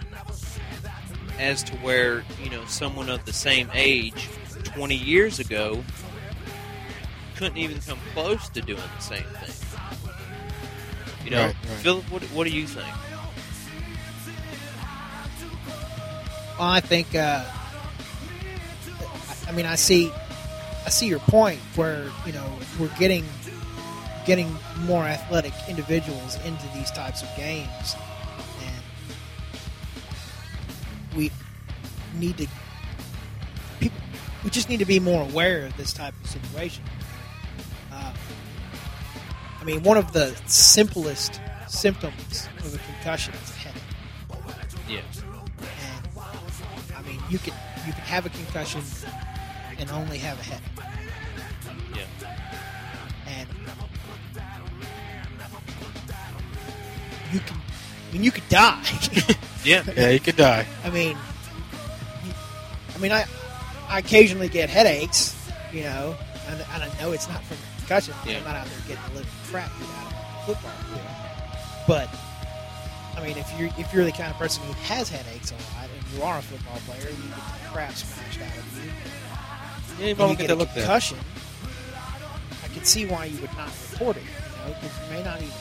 S3: As to where, you know, someone of the same age twenty years ago couldn't even come close to doing the same thing. You know,
S2: Right, right.
S3: Philip, what, what do you think?
S1: Well, I think. Uh, I- I mean, I see. I see your point where you know we're getting getting more athletic individuals into these types of games, and we need to. People, we just need to be more aware of this type of situation. Uh, I mean, one of the simplest symptoms of a concussion is a headache.
S3: Yeah.
S1: And I mean, you can you can have a concussion and only have a headache,
S3: Yeah.
S1: and you can. I mean, you could die.
S3: Yeah.
S2: Yeah, you could die.
S1: I mean, you, I mean, I I occasionally get headaches, you know, and, and I know it's not from a concussion.
S3: Yeah.
S1: I'm not out there getting the living crap beat out of me on the football field. But I mean, if you're if you're the kind of person who has headaches a lot and you are a football player, you get the crap smashed out of you.
S2: Yeah, you
S1: and
S2: probably
S1: you
S2: get
S1: get
S2: that
S1: a
S2: looked at.
S1: concussion, I can see why you would not report it, you know, because you may not even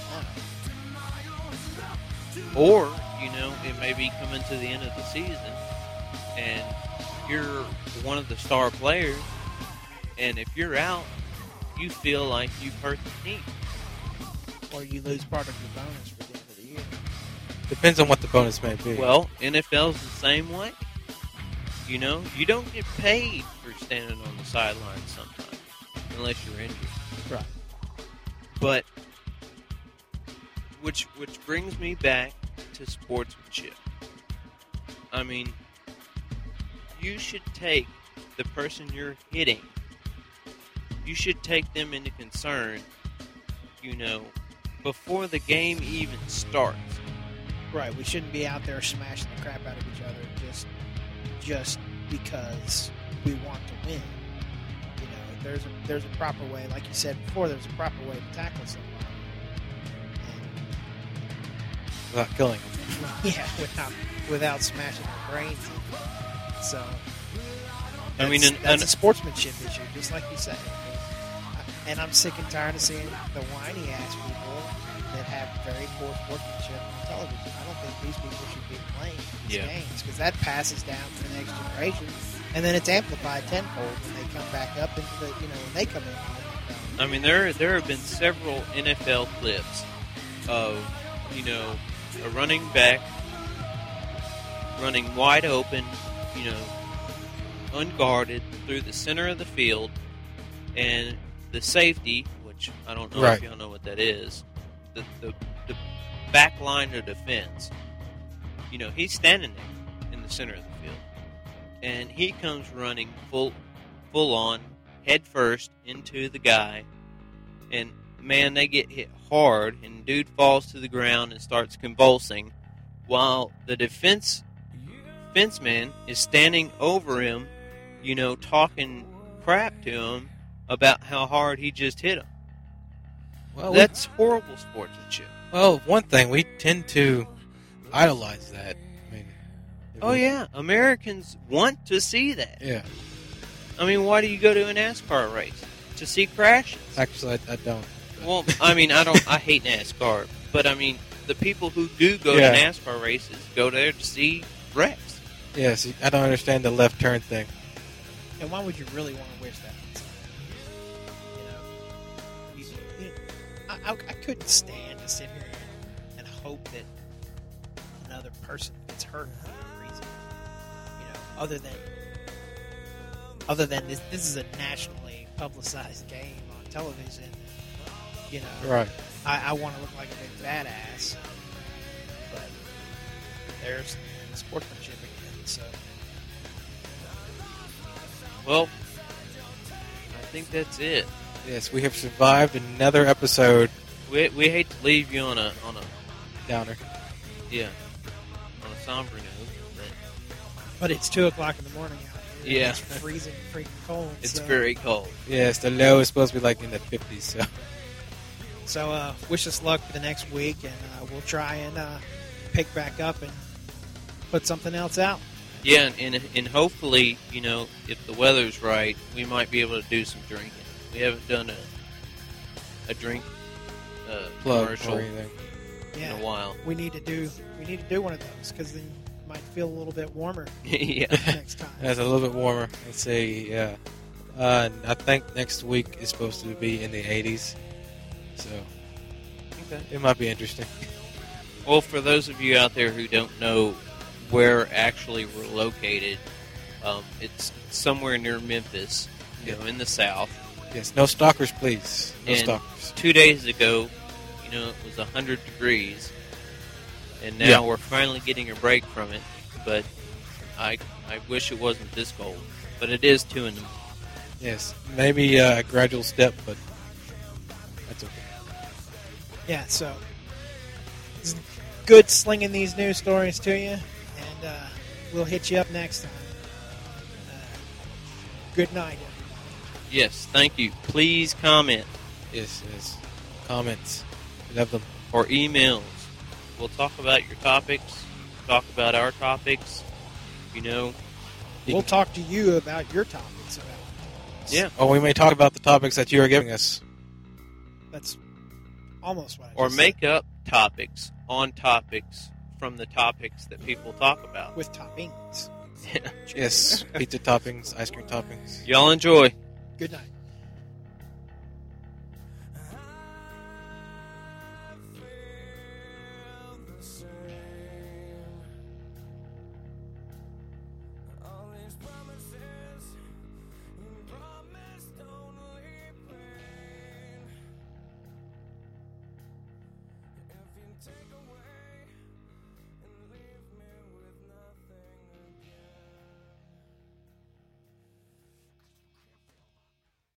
S1: know.
S3: Or, you know, it may be coming to the end of the season and you're one of the star players, and if you're out, you feel like you've hurt the team.
S1: Or you lose part of your bonus for the end of the year.
S2: Depends on what the bonus may be.
S3: Well, N F L's the same way. You know, you don't get paid for standing on the sidelines sometimes, unless you're injured.
S1: Right.
S3: But, which which brings me back to sportsmanship. I mean, you should take the person you're hitting, you should take them into concern, you know, before the game even starts.
S1: Right, we shouldn't be out there smashing the crap out of each other just just because we want to win. You know, there's a there's a proper way, like you said before, there's a proper way to tackle somebody.
S2: Without killing them.
S1: And, yeah, without without smashing their brains in. So
S3: I mean,
S1: that's,
S3: and-
S1: that's
S3: and-
S1: a sportsmanship issue, just like you said. And I'm sick and tired of seeing the whiny ass people that have very poor sportsmanship on television. I don't think these people should be playing these
S3: Yeah.
S1: games because that passes down to the next generation, and then it's amplified tenfold when they come back up into the you know when they come in.
S3: I mean, there there have been several N F L clips of, you know, a running back running wide open, you know, unguarded through the center of the field, and the safety, which I don't know
S2: Right.
S3: if y'all know what that is, the, the the back line of defense, you know, he's standing there in the center of the field, and he comes running full full on, head first into the guy, and man, they get hit hard, and dude falls to the ground and starts convulsing, while the defense defenseman is standing over him, you know, talking crap to him about how hard he just hit him.
S2: Well, we-
S3: That's horrible sportsmanship.
S2: Well, one thing, we tend to idolize that. I mean,
S3: Oh yeah, Americans want to see that.
S2: Yeah.
S3: I mean, why do you go to a NASCAR race? To see crashes?
S2: Actually, I, I don't.
S3: Well, I mean, I don't. I hate NASCAR, but I mean, the people who do go
S2: Yeah.
S3: to NASCAR races go there to see wrecks.
S2: Yeah, see, I don't understand the left turn thing.
S1: And why would you really want to wish that on someone? You know, you, you, I, I, I couldn't stand to sit here and, and hope that another person gets hurt for no reason. You know, other than other than this, this is a nationally publicized game on television. You know,
S2: Right.
S1: I, I want to look like a big badass, but there's sportsmanship again. So.
S3: Well, I think that's it.
S2: Yes, we have survived another episode.
S3: We we hate to leave you on a on a
S2: Downer.
S3: yeah on a somber note, but
S1: But it's two o'clock in the morning out here.
S3: Yeah.
S1: It's freezing, freaking cold.
S3: it's
S1: so,
S3: very cold.
S2: Yes, the low is supposed to be like in the fifties. So
S1: So, uh, wish us luck for the next week, and uh, we'll try and uh, pick back up and put something else out.
S3: Yeah, and, and and hopefully, you know, if the weather's right, we might be able to do some drinking. We haven't done a a drink uh,
S2: plug
S3: commercial
S2: or anything.
S1: Yeah,
S3: in a while.
S1: we need to do we need to do one of those because then you might feel a little bit warmer
S3: Yeah.
S1: next time.
S2: That's a little bit warmer. Let's see. Yeah. Uh, I think next week is supposed to be in the eighties. So
S3: Okay.
S2: it might be interesting.
S3: Well, for those of you out there who don't know where actually we're located, um, it's somewhere near Memphis, you know, in the south.
S2: Yes, no stalkers, please. No
S3: And
S2: stalkers.
S3: two days ago, you know, it was one hundred degrees, and now
S2: Yeah.
S3: we're finally getting a break from it, but I I wish it wasn't this cold. But it is two in the morning.
S2: Yes, maybe uh, a gradual step, but that's okay.
S1: Yeah, so it's good slinging these news stories to you, and uh, we'll hit you up next time. Uh, good night, everybody.
S3: Yes, thank you. Please comment
S2: Yes, yes. Comments. Love them.
S3: or emails. We'll talk about your topics, talk about our topics, you know.
S1: We'll talk to you about your topics. About
S3: Yeah.
S2: Or we may talk about the topics that you are giving us.
S1: That's almost what I
S3: Or
S1: just
S3: make up topics on topics from the topics that people talk about.
S1: said. With toppings.
S2: Yes, pizza toppings, ice cream toppings.
S3: Y'all enjoy.
S1: Good night.